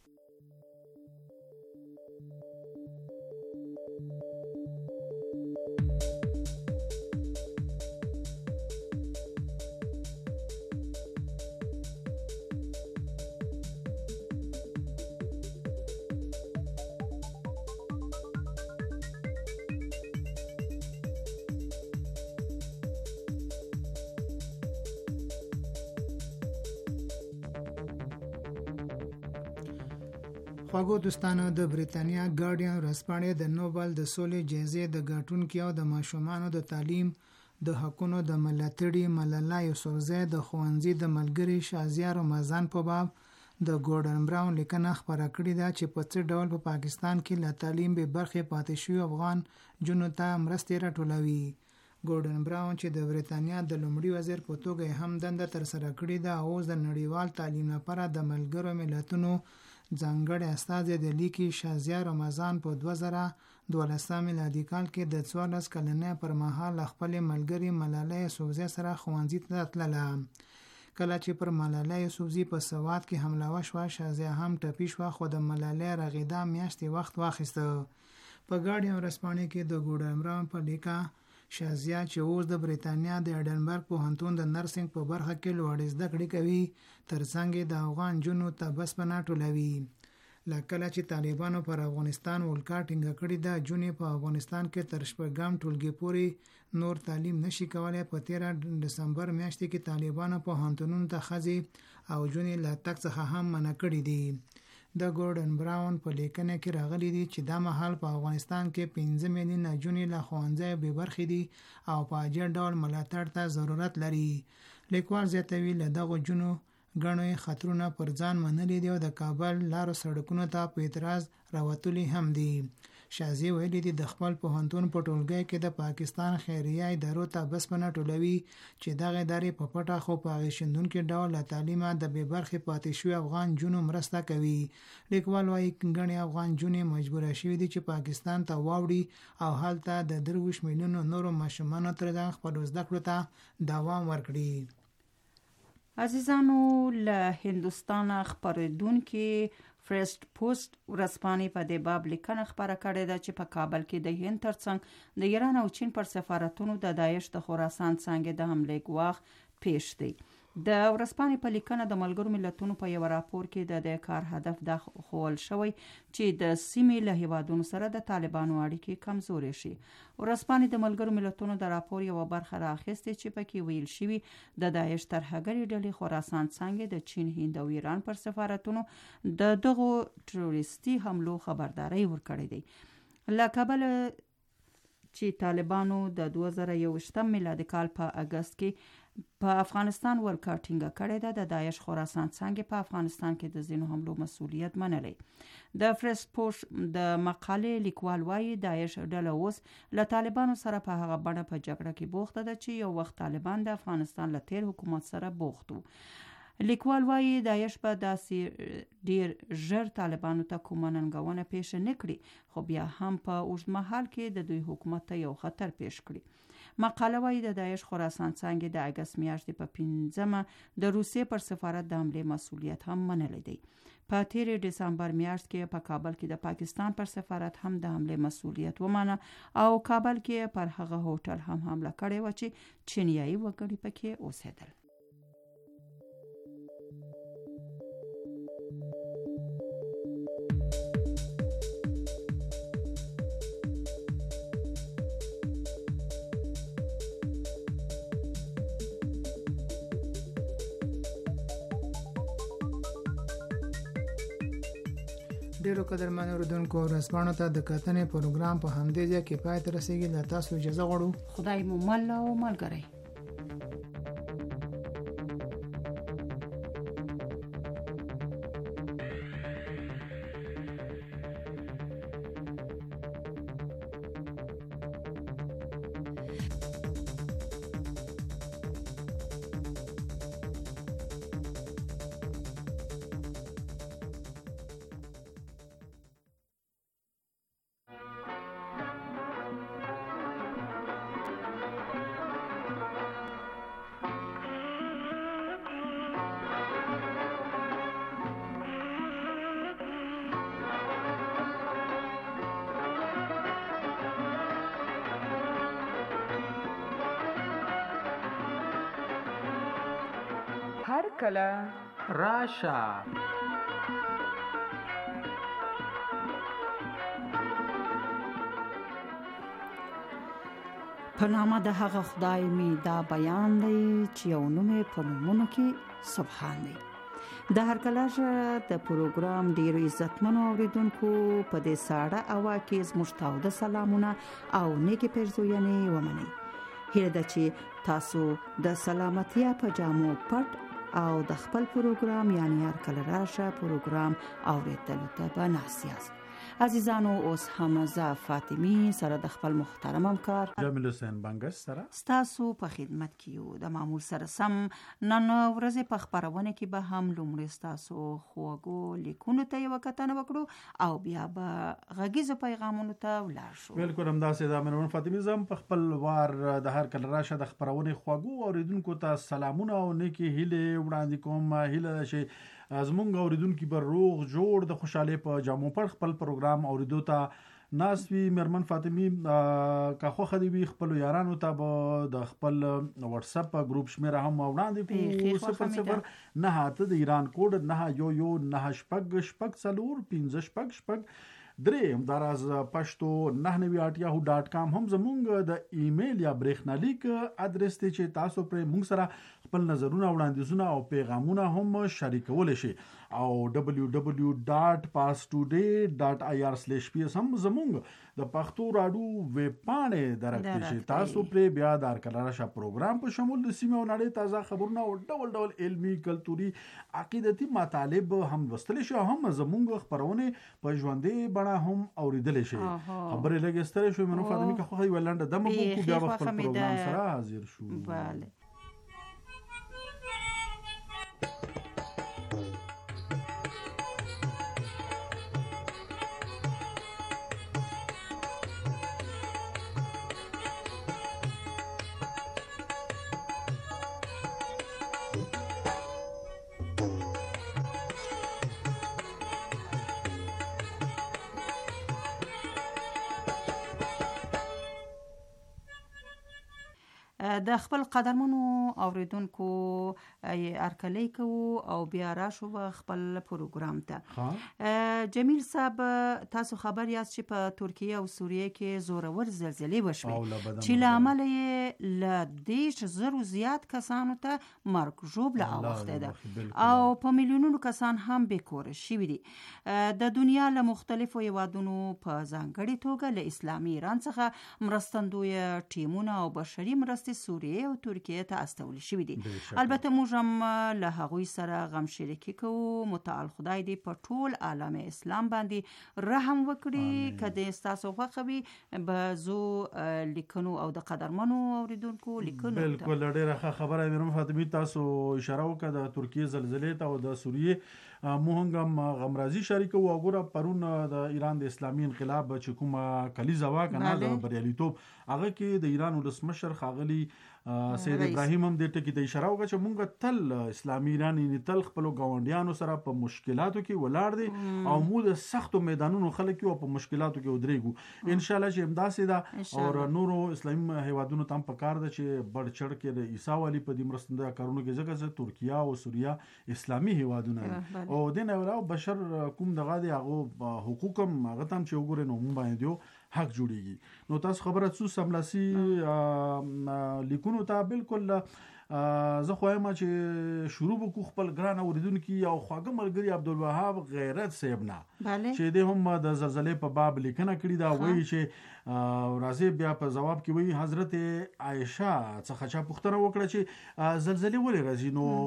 I: خواږو دوستانو، د بریتانیا ګارډین ورځپاڼې د نوبل د سولې جایزې د ګټونکي او د ماشومانو د تعلیم د حقونو د ملاتړي ملالا یوسفزۍ د ښوونځي د ملګري شازیه رمضان په باب د ګورډن براون لیکنه خپره کړې ده چې په څه ډول په پاکستان کې له تعلیم به برخې پاتې شوي افغان جنو ته مرستې راټولوي. ګورډن براون چې د بریتانیا د لومړي وزیر په توګه هم دنده ترسره کړې ده او د نړیوال تعلیم لپاره د ملګرو ملتونو ځانګړی استازی د لیکي شازیه رمضان په 2012 میلادي کال کې د 14 کلنۍ پر مهال خپل ملګری ملالا یوسفزۍ سره ښوونځي ته تلله. کله چې پر ملالا یوسفزۍ په سوات کې حمله وشوه، شازیه هم ټپي شوه، خو د ملالا رغیدا میاشتې وخت واخیسته. په ګارډین ورځپاڼې کې د ګورډن براون په لیکه شازیه چې اوس د بریتانیا د ایډنبرګ پوهنتون د نرسنګ په برخه کې لوړې زده کړې کوي، ترڅنګ د افغان جنو ته بسپنه ټولوي. لکه چې طالبانو پر افغانستان ولکه ټینګه کړې ده، جنې په افغانستان کې تر شپږم ټولګي پورې نور تعلیم نشي کولای. په 13 دسمبر میاشتې کې طالبانو پوهنتونونو ته ښځې او جنې له تګ څخه هم منع کړي دي. د ګورډن براون په لیکنه کې راغلي دي چې دا مهال په افغانستان کې 15 میلیونه جنې له ښوونځي بې برخې دي او په عاجل ډول ملاتړ ته ضرورت لري. لیکوال زیاتوي له دغو جنو ګڼو خطرونه پر ځان منلي دي او د کابل لارو سړکونو ته په اعتراض راوتلي هم دي. شازیه ویلي دي د خپل پوهنتون په ټولګي کې د پاکستان خیریه ادارو ته بسپنه ټولوي چې دغه ادارې په پټه خو په غیشندونکي ډول له تعلیمه د بې برخې پاتې شوي افغان جنو مرسته کوي. لیکوال وایي ګڼې افغان جنې مجبوره شوي دي چې پاکستان ته واوړي او هلته د 23 میلیونو نورو ماشومانو ترڅنګ خپلو زده کړو ته دوام ورکړي.
H: عزیزانو، له هندوستان خپرېدونکي فرست پوسټ ورځپاڼې په دې باب لیکنه خپره کړې ده چې په کابل کې د هند ترڅنګ د ایران او چین پر سفارتونو د داعش د خراسان څانګې د حملې ګواښ پیښ دی. د ورځپاڼې په لیکنه د ملګرو ملتونو په یو راپور کې د کار هدف دا ښوول شوی چې د سیمې له هیوادونو سره د طالبانو اړیکې کمزورې شي. ورځپاڼې د ملګرو ملتونو د راپور یو برخه راخیستې چې پکې ویل شوی د داعش ترهګرې ډلې خراسان څانګې د چین، هند او ایران پر سفارتونو د دغو تروریستي حملو خبرداري ورکړې دی. له کابل چې طالبانو د 2021 میلادي کال په اگست کې په افغانستان ولکه ټینګه کړې ده، د داعش خراسان څانګې په افغانستان کې د ځینو حملو مسؤلیت منلی. د فرست پوسټ د مقالې لیکوال وایي داعش ډله اوس له طالبانو سره په هغه بڼه په جګړه کې بوخته ده چې یو وخت طالبان د افغانستان له تیر حکومت سره بوخت وو. لیکوال وایي داعش به داسې ډیر ژر طالبانو ته کومه ننګونه پیښ نه کړي، خو بیا هم په اوږدمهال کې د دوی حکومت ته یو خطر پیښ کړي. مقاله وایي د داعش خراسان څانګې د اگست میاشتې په 15 د روسیې پر سفارت د حملې مسؤلیت هم منلی دی. په 13 دسمبر میاشت کې په کابل کې د پاکستان پر سفارت هم د حملې مسؤلیت ومانه او کابل کې پر هغه هوټل هم حمله کړې و چې چینیایي وګړي پکې اوسېدل.
I: ډیرو قدرمن اوریدونکو، ورځپاڼو ته د کتنې پروګرام په همدې ځای کې پای ته رسیږي. له تاسو اجازه غواړو.
H: خدای مو مل او ملګری.
J: هر کله
B: راشه.
H: په نامه د هغه خدای می دا بیان دی چې یو نوم په نومونو کې سبحان دی. د هر کله د پروګرام ډیرو عزتمنو اوریدونکو په دې ساړه اوا کې زموږ تاوده سلامونه او نیکی پرزوینې ومني. هیله ده چې تاسو د سلامتیا په جامو پټ او د خپل پروګرام یعنی هر کله راشه پروګرام اوریدلو ته بناسیاست. عزیزانو اوس هم زه فاطمی سره د خپل محترم همکار
E: جمیل حسین بنگس سره
H: ستاسو په خدمت کې یو. د معمول سره سم نن ورځې په خبرونه کې به هم لومړی ستاسو خوږو لیکونو ته یو کتنه وکړو او بیا به غږیزو پیغامونو ته ولاړ شو.
E: بالکل همداسې ده منون فاطمی زم په خپل وار د هر کله راشه د خبرونه خوږو اوریدونکو ته سلامونه او نیکی هیله وړاندې کوم. هیله شي زمونږ اوریدونکو به روغ جوړ د خوشاله په جامو پر خپل پروګرام اوریدو ته ناسوي. مرمن فاطمی که خو خدي وي خپل یارانو ته به د خپل واتس اپ ګروپ شمیره هم وړاندې کو 00 د ایران کوډ 9114 درې همداراز پښتو 99.yahoo.com هم زمونږ د ایمیل یا برېښنالیک ادرس ته چې تاسو پر موږ سره خپل نظرونه وړاندیزونه او پیغامونه هم شریکول شي او www.pastoday.ir/ps هم زمونږ د پښتو راډیو ویب پاڼې درکې شي. تاسو پر بیا د کلراشه پروګرام په شمول د سیمه او نړۍ تازه خبرونه او ډول ډول علمي کلتوري عقیدتي مطالب هم وستل شي هم زمونږ خبرونه په ژوندې بڼه هم اوریدل شي. خبرې لګستره شو منو فاطمی که خو ولنده دمو کو بیا خپل پروګرام سره حاضر شو.
H: بله د خپل قدرمنو اوریدونکو ارکلی کوو او بیا راشو خپل پروګرام ته. جمیل صاحب تاسو خبر یاست چې په ترکیه او سوریه کې زورور زلزلې وشوې چې لامل یې ل 10,000 زیات کسانو ته مرګ ژوبله اوخته ده او په میلیونونو کسان هم بیکاره شوي دي. د دنیا له مختلفو هیوادونو په ځانګړي توګه له اسلامي ایران څخه مرستندوی ټیمونه او بشري مرستې سوریه او ترکیه ته استول شوي دي. البته موږ هم له هغوی سره غم شریکي کوو. متعال خدای دې په ټول عالم اسلام باندې رحم وکړي. که د ستاسو خوښه وي به زو لیکنو او د قدرمنو اوریدونکو لیکنو
E: بالکل ډیره ښه خبره مرم فاطمی. تاسو اشاره وکړه د ترکیه زلزلې ته او د سوریه موږ غمرازي شریک او وګوره پرون د ایران د اسلامي انقلاب چې کومه کلیزه واکنه د بریالیتوب هغه کې د ایران ولسمشر خاغلی سید ابراهیم هم د ټکی د اشاره وکړه چې مونږ تل اسلامي ایران نه تل خپل غونډیانو سره په مشکلاتو کې ولاړ دي او مو د سختو میدانونو خلک یو په مشکلاتو کې ودرېګو. ان شاء الله چې امداسې ده او نورو اسلامي هیوادونو ته په کار ده چې بڑ چړ کې د عیسی والی په دې مرستنده کارونو کې ځکه چې ترکیه او سوریه اسلامي هیوادونه او د نه ولا بشر کوم دغه دی هغه حقوق هم هغه تم چې وګورئ نو مونږ باندې حق جوړیږي. نو تاسو خبره څو سملاسي لیکونو ته بالکل زه خوایم چې شروع وکړو خپل ګران اوریدونکو او خواږه ملګری عبدالوهاب غیرت صاحب نه چې د هم د زلزلې په باب لیکنه کړې دا وایي چې راځي بیا په جواب کې وایي حضرت عائشه څخه چا پوښتنه وکړه چې زلزلې ولې راځي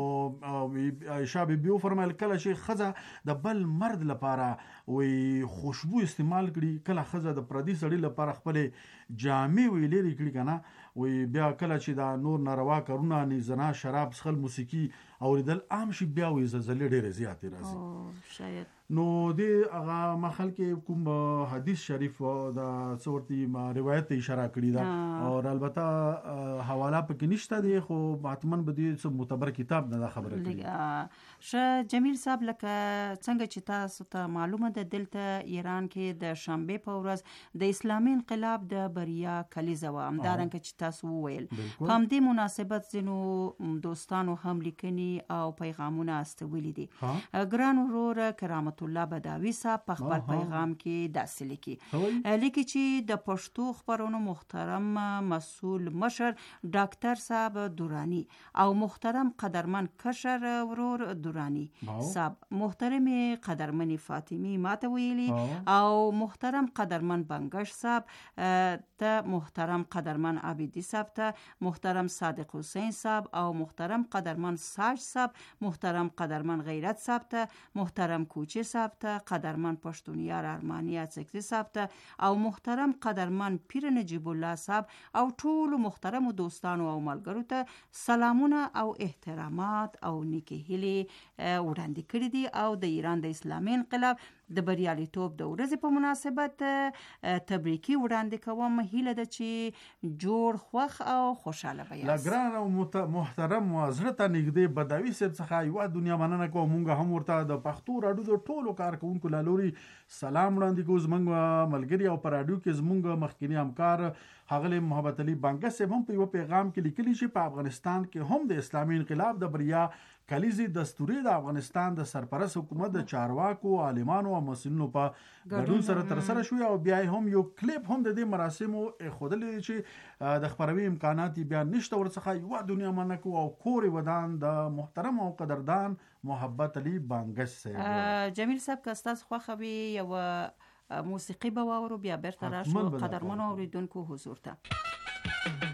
E: نو عائشه بیبي فرمایل کله چې خزه د بل مرد لپاره وي خوشبو استعمال کړي کله خزه د پردي سړي لپاره خپل جامې ویلې کړي کنه وي بیا کله چې دا نور ناروا کارونه نه زنا شراب څخل موسیقي اوریدل عام شي بیا وي زلزلې ډېرې زیاتې راځي.
H: شاید
E: نو د هغه مخل کې کوم حدیث شریف د څورتي روایت اشاره کړی دا او البته حواله پکې نشته دی خو حتمن به دې څه معتبر کتاب نه خبره کړي.
H: جمیل صاحب لکه څنګه چې تاسو ته معلومه ده دلته ایران کې د شنبه په ورځ د اسلامي انقلاب د بریا کلیزه و همدارنګه چې تاسو وویل په همدې مناسبت ځینو دوستانو هم لیکني او پیغامونه استولي دي. ګران ورور کرامت الله بداوي صاحب په خپل پیغام کې داسې لیکي چې د پښتو خبرونو محترم مسؤل مشر ډاکټر صاحب دورانی او محترم قدرمن کشر ورور دورانی صاحب، محترم قدرمن فاطمی ماته ویلي او محترم قدرمن بنگش صاحب ته، محترم قدرمن عبیدی صاحب ته، محترم صادق حسین صاحب او محترم قدرمن ساج صاحب، محترم قدرمن غیرت صاحب ته، محترم کوچی صاحب ته، قدرمن پښتونیار ارمانی اڅکزی صاحب ته او محترم قدرمن پیر نجیب الله صاحب او ټول محترم دوستانو او ملګرو ته سلامونه او احترامات او نیکی هیلې وړاندې کړي دي او د ایران د اسلامي انقلاب د بریالیتوب د ورځې په مناسبت تبریکي وړاندې کوم. هیله ده چې جوړ خوښ او خوشاله به یاست.
J: ګران او محترم زړه ته نږدې بداوي صاحب څخه یوه دنیا مننه کوم. مونږ هم ورته د پښتو راډیو د ټولو کارکونکو له لوري سلام وړاندې کوو. زمونږ ملګري او په راډیو کې زمونږ مخکینی همکار ښاغلی محبت علي بانګه صاحب هم په یو پیغام کې لیکلي چې په افغانستان کې هم د اسلامي انقلاب د بریا کلیزي دستوري د افغانستان د سرپرست حکومت د چارواکو، عالمانو او مسؤلینو په ګډون سره ترسره شوی او بیا هم یو کلیپ هم د دې مراسمو ښودلی چې د خپروي امکانات بیا نشته. ورڅخه یوه دنیا مننه کوو او کور ودان د محترم او قدردان محبت علي بانګش صاحب.
H: جمیل صاحب که ستاسو خوښه وي یوه موسیقي به واورو بیا بیرته راشو قدرمنو اوریدونکو حضور ته.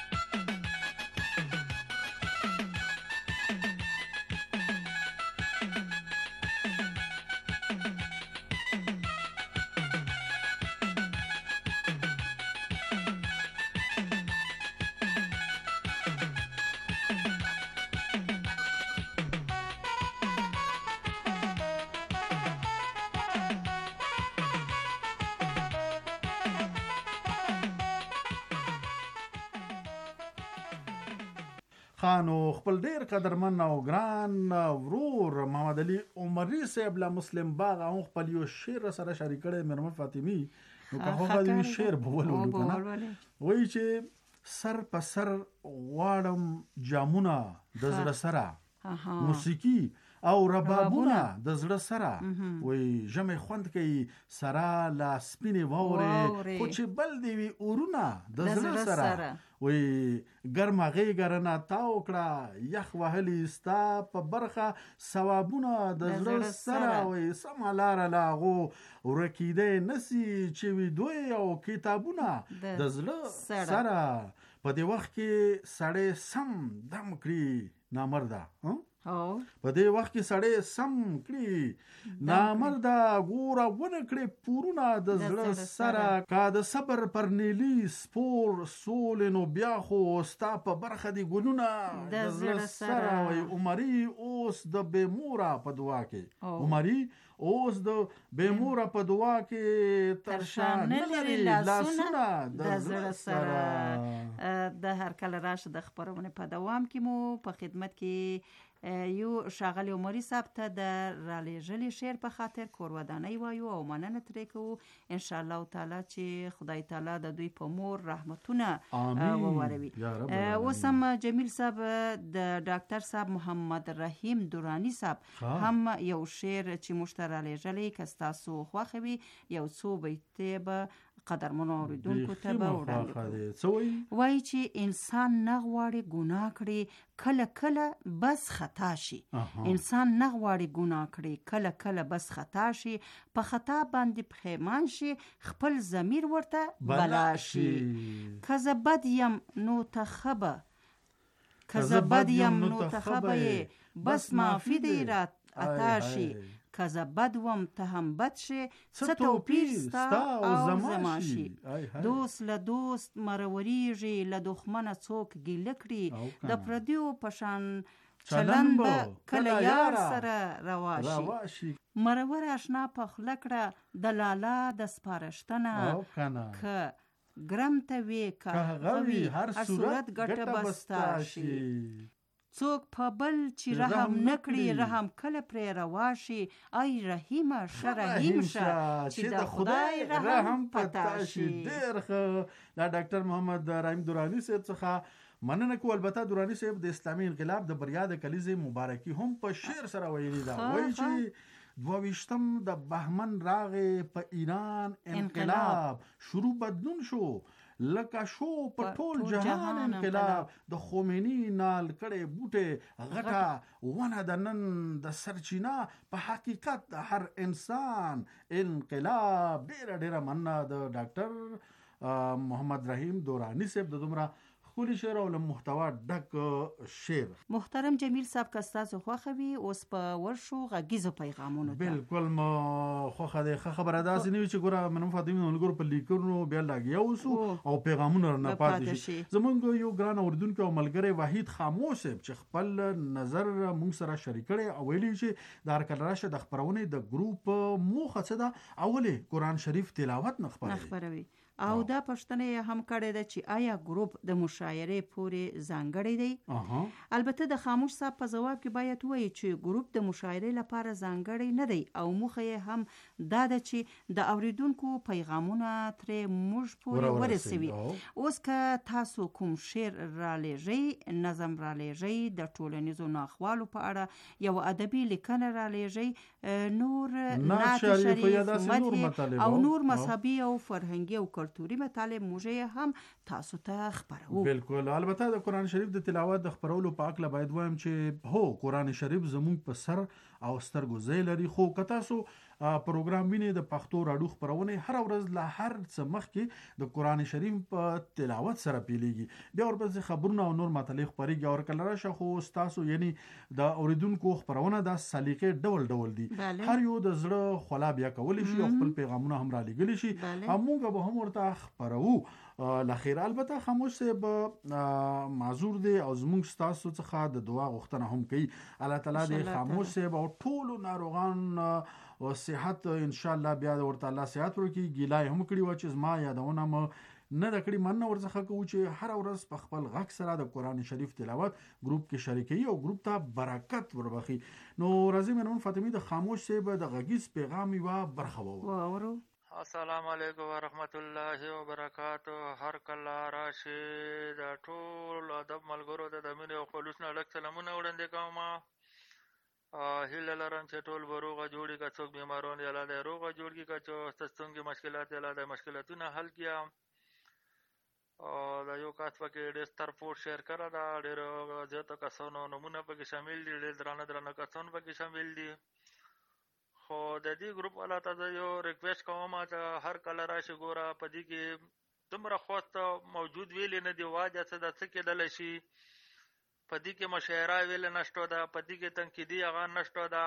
J: خانو خپل ډیر قدرمن او ګران ورور محمد علي عمري صاحب له مسلم باغ هم خپل یو شعر سره شریک کړی مرمن فاطمی. نو که هغه د شعر بولو کنه وایي چې سر په سر واړم جامونه د زړه سره، موسیقي او ربابونه د زړه سره، وایي ژمی خوند کوي سره لا سپینې واورې خو چې بل دی وي اورونه د زړه سره، وایي ګرمه غېږه رانه تاو کړه یخ وهلي ستا په برخه ثوابونه د زړه سره، وایي سمه لاره له هغو ورکیدی نسي چې وي دوی او کتابونه د زړه سره. په دې وخت کې سړی سم دم کړي نامرده، په دې وخت کې سړی سم کړي نامرده ګوره ونه کړي پورونه د زړه سره. که د صبر پر نیلي سپور سولې نو بیا خو ستا په برخه دي ګلونه د زړه سره، وایي عمري اوس د بې موره په دعا کې، عمري اوس د بې موره په دعا کې تر شا نه لري لاسونه د زړه سره.
H: د هر کله راشه د خپرونې په دوام کې مو په خدمت کې یو ښاغلي عمري صاحب ته د رالیږلي شعر په خاطر کور ودانۍ وایو او مننه ترې کوو انشاءالله تعالی چې خدای تعالی د دوی په مور رحمتونه ووروي. اوس هم جمیل صاحب د ډاکټر صاحب محمد رحیم دورانی صاحب هم یو شعر چې موږ ته رالیږلی که ستاسو خوښه وي یو څو بیتې به قدرمنو اوریدونکو ته به وړاندې کړو. وایي چې انسان نه غواړي ګناه کړي کله کله بس خطا شي، انسان نه غواړي ګناه کړي کله کله بس خطا شي، په خطا باندې پښیمان شي خپل ضمیر ورته بلا شي. که زه بد یم نو ته خبه، که زه بد یم نو ته خبه بس معافي دی را عطا شي، که زه بد وم ته هم بد شي څه توپیر ستا او زما شي. دوست له دوست مروریږي له دښمنه څوک ګیله کړي، د پردیو په شان چلند به کله یار سره روا شي. مرور اشنا په خوله کړه د لالا د سپارښتنه، که ګرم ته وي که هغه وي هر صورت ګټه به ستا شي. څوک په بل چې رحم نکړي رحم کله پرې رواشي ای رحیمه شرحیم شه چې د خدای رحم پتا شي.
J: ډېر ښه. دا ډاکټر محمد رحیم درانی صاحب څخه مننه کوم. البته درانی صاحب د اسلامي انقلاب د بریا د کلیزې مبارکي هم په شعر سره ویلي دا وایي چې 22 د بهمن راغې په ایران انقلاب شروع بدلون شو لکه شو په ټول جهان انقلاب د خمینی نال کړي بوټه غټه ونه د نن د سرچینه په حقیقت د هر انسان انقلاب. ډیره مننه د ډاکټر محمد رحیم دورانی صاحب د دومره خولي شعر او محتوا ډک شعر.
H: محترم جمیل صاحب که تاسو خوښوي اوس په ورشو غږیزو پیغامونو ته.
J: بالکل ما خوښه ده. خبره ده چې نیو چې ګوره منم فاطمه ولګور په لیکونو بیا لاګیا اوسو او پیغامونه نه پاتې شي. زمونږ یو ګران اوردونکو او ملګری وحید خاموش چې خپل نظر مونږ سره شریک کړي او ویلي چې د هر کله راشه د خبرونه د ګروپ موخه څه ده اوله قرآن شریف تلاوت نه خبروي
H: او دا پښتنه هم کړی ده چې آیا ګروپ د مشاعره پورې ځانګړی دی. البته د خاموش صاحب په جواب کې باید وایي چې ګروپ د مشاعره لپاره ځانګړی نه دی او موخه یې هم دا ده چې د اوریدونکو پیغامونه ترې موږ پورې ورسوي. اوس که تاسو کوم شعر را لېږئ نظم را لېږئ د ټولنیزو ناخوالو په اړه یو ادبي لیکنه را لېږئ نور نعت شریف او نور مذهبي او فرهنګي او کلتوري مطالب موږ هم تاسو ته خبرو.
J: بالکل. البته د قرآن شریف د تلاوت د خبرولو په اړه باید وایم چې هو قرآن شریف زموږ په سر او سترګو ځای لري خو که تاسو پروګرام وینئ د پښتو راډیو خبرونه هر ورځ له هر څه مخکې د قرآن شریف په تلاوت سره پیلېږي بیا ورپسې خبرونه او نور مطالب خبرېږي او کله راشه خو تاسو یعنی د اوریدونکو خبرونه د سلیقې ډول دي. هر یو د زړه خلا بیا کولی شي او خپل پیغامونه هم را لېږلی شي او موږ به هم ورته خبرو. لخیر البته خاموش صاحب معذور دی او زموږ ستاسو څخه د دعا غوښتنه هم کوي. الله تعالی دې خاموش صاحب او ټولو ناروغان او صحت ان شاء الله بیا ورته الله صحت ورکړي. ګیلای هم کړی و چې زما یادونه م نه د کړي مننه ورڅخه کوو چې هر ورځ په خپل غږ سره د قرآن شریف تلاوت ګروپ کې شریکي او ګروپ ته برکت وربخي. نو راځي منون فاطمه د خاموش صاحب د غږیز پیغام یو برخه وورو.
K: السلام علیکم ورحمت الله وبرکاته. هر کله راشي د ټول ادب ملګرو ته د مینې او خلوص نه لک سلامونه وړاندې کوم. هیله لرم چې ټول به روغه جوړي که څوک بیمارون یا الله دې روغه جوړ کړي که څه ستونزې مشکلات یا الله دې مشکلاتونه حل کړي. دا یو کس پکې ډېر ستر پوسټ شیر کړی ده. ډېرو زیاتو کسانو نومونه پکې شامل دي. ډېر درانه کسان پکې شامل دي. خو د دې ګروپ والا ته زه یو ریکویسټ کوم چې هر کله راشي ګوره په دې کې دومره خوست موجود ویلې نه دي واجه څه د څه کېدلی شي. په دې کې مشاعره ویلې نشته ده. په دې کې تنقیدي هغه نشته ده.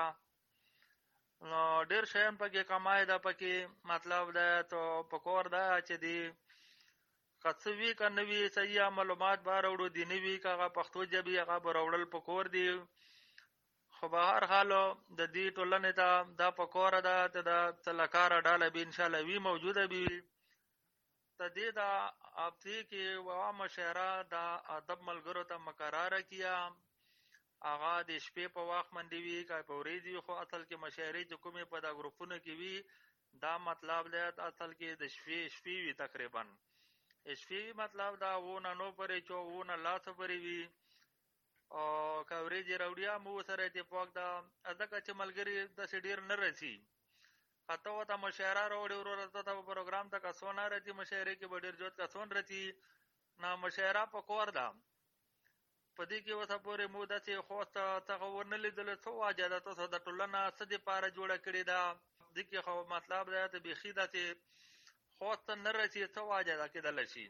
K: نو ډېر شیان پکې کمای ده. پکې مطلب ده تو پکور ده چې دی که څه وي که نه وي صحیح معلومات به راوړو دیني وي که هغه پښتو ژبې هغه به راوړل پکور دي. خو به هر حال د دې ټولنې ته دا پکوره ده چې د سلاکاره ډاله به انشاءالله وي موجوده به وي. د دې د هفتې کې یوه مشاعره د ادب ملګرو ته مقرره کیه. هغه د شپې په وخت باندې وي که په ورځې وي خو اصل کې مشاعرې چې کومې په دا ګروپونو کې وي دا مطلب دی اصل کې د شپې وي تقریبا. شپې مطلب دا 9 پورې چې 9 پورې وي او که ورځې راوړیا مو سره اتفاق ده ځکه چې ملګري داسې ډېر نه رسي. که ته ورته مشاعره راوړې وروره ته په پروګرام ته کسان نه رسي. مشاعرې کې به ډېر زیات کسان رسي. نه مشاعره پکور ده. په دې کې اوسه پورې مو داسې خوست څخه ونه لیدل څه واجه ده تاسو د ټولنه څه دپاره جوړه کړې ده. دې کې خو مطلب دی چې بیخي داسې خوست نه رسي څه واجه ده کېدلی شي.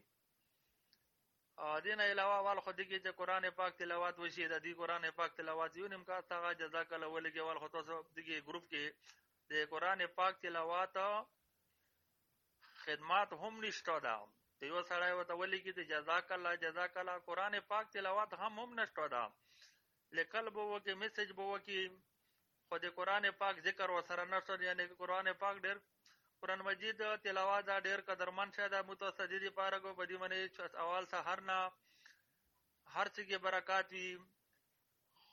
K: دې نه علاوه اول خو دې کې چې قرآن پاک تلاوت وشي د دې قرآن پاک تلاوت یو نیم کاست هغه جزاک الله ولګي. اول خو تاسو دې ګروپ کې د قرآن پاک تلاوت خدمات هم نشته ده. یو سړی ورته ولیکي چې جزاک الله قرآن پاک تلاوت هم نشته ده. لیکل به وکړي میسج به وکړي خو د قرآن پاک ذکر ورسره نشته. یعنی قرآن پاک ډېر قرآن مجید تلاوت دا ډېر قدرمن شی ده. متصدی دپاره کو په دې باندې اول سهار نه هر څه کې برکات وي.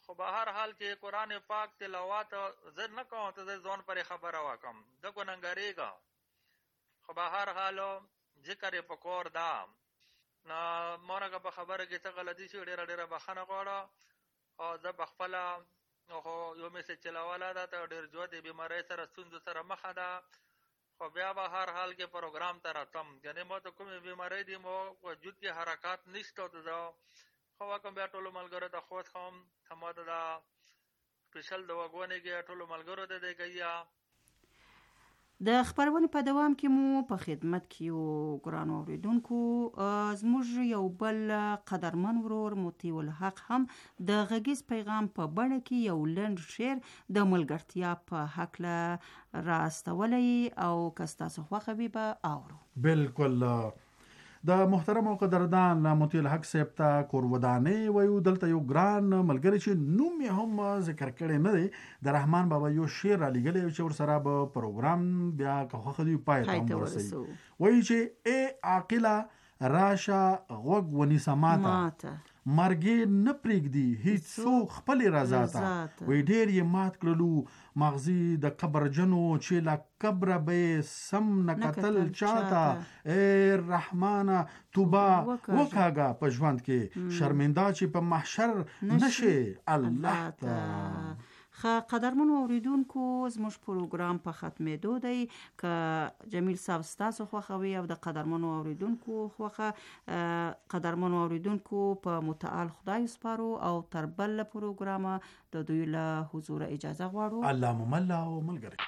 K: خو به هر حال کې قرآن پاک تلاوت زه نه کوم ته زه ځان پرې خبره وکم زه ګنهګارېږم خو به هر حال ذکر یې په کور ده نو مونږه په خبره کې څه غلطي شي ډېره ډېره بخښنه غواړم او زه په خپله خو یو میسج چلوله ده ته ډېر جوت د بیمارۍ سره ستونزو سره مخه ده خو بیا به هر حال کې پروګرام ته راتم یعنې ما ته کومې بیمارۍ دي مو وجود کې حرکات نشته ته زه خو وکم بیا ټولو ملګرو ته خوښ کوم ته ما ته دا سپیشل د وګونې کې ټولو ملګرو ته دی کوي
H: د خبرونې په دوام کې مو په خدمت کې یو ګرانو اوریدونکو زموږ یو بل قدرمن ورور مطیع الحق هم د غږیز پیغام په بڼه کې یو لنډ شعر د ملګرتیا په هکله راستولی او که ستاسو خوښه وي به اورو.
J: بالکل د محترم او قدردان مطیع الحق صاحب ته کورودانې وایو. دلته یو ګران ملګری چې نوم یې هم ذکر کړی نه دی د رحمان بابا یو شعر را لیږلی چې ورسره به پروګرام بیا که خوښه دوی پای ته هم ورسوي. وایي چې ای عاقله راشه غوږ ونیسه ماته مرګې نه پرېږدي هیڅ څوک خپلې رضا ته وایي ډېر یې مات کړلو مغزي د قبر جنو چې له قبره به یې سم نه کتل چاته ای رحمانه توبه وکاږه په ژوند کې شرمنده چې په محشر نشې الله ته.
H: قدرمنو اوریدونکو زموږ پروګرام په ختمېدو دی که جمیل صاحب ستاسو خوښوي او د قدرمنو اوریدونکو خوښه قدرمنو اوریدونکو په متعال خدای سپارو او تر بل پروګرامه د دوی له حضور اجازه غواړو.
J: الله مملا او ملګری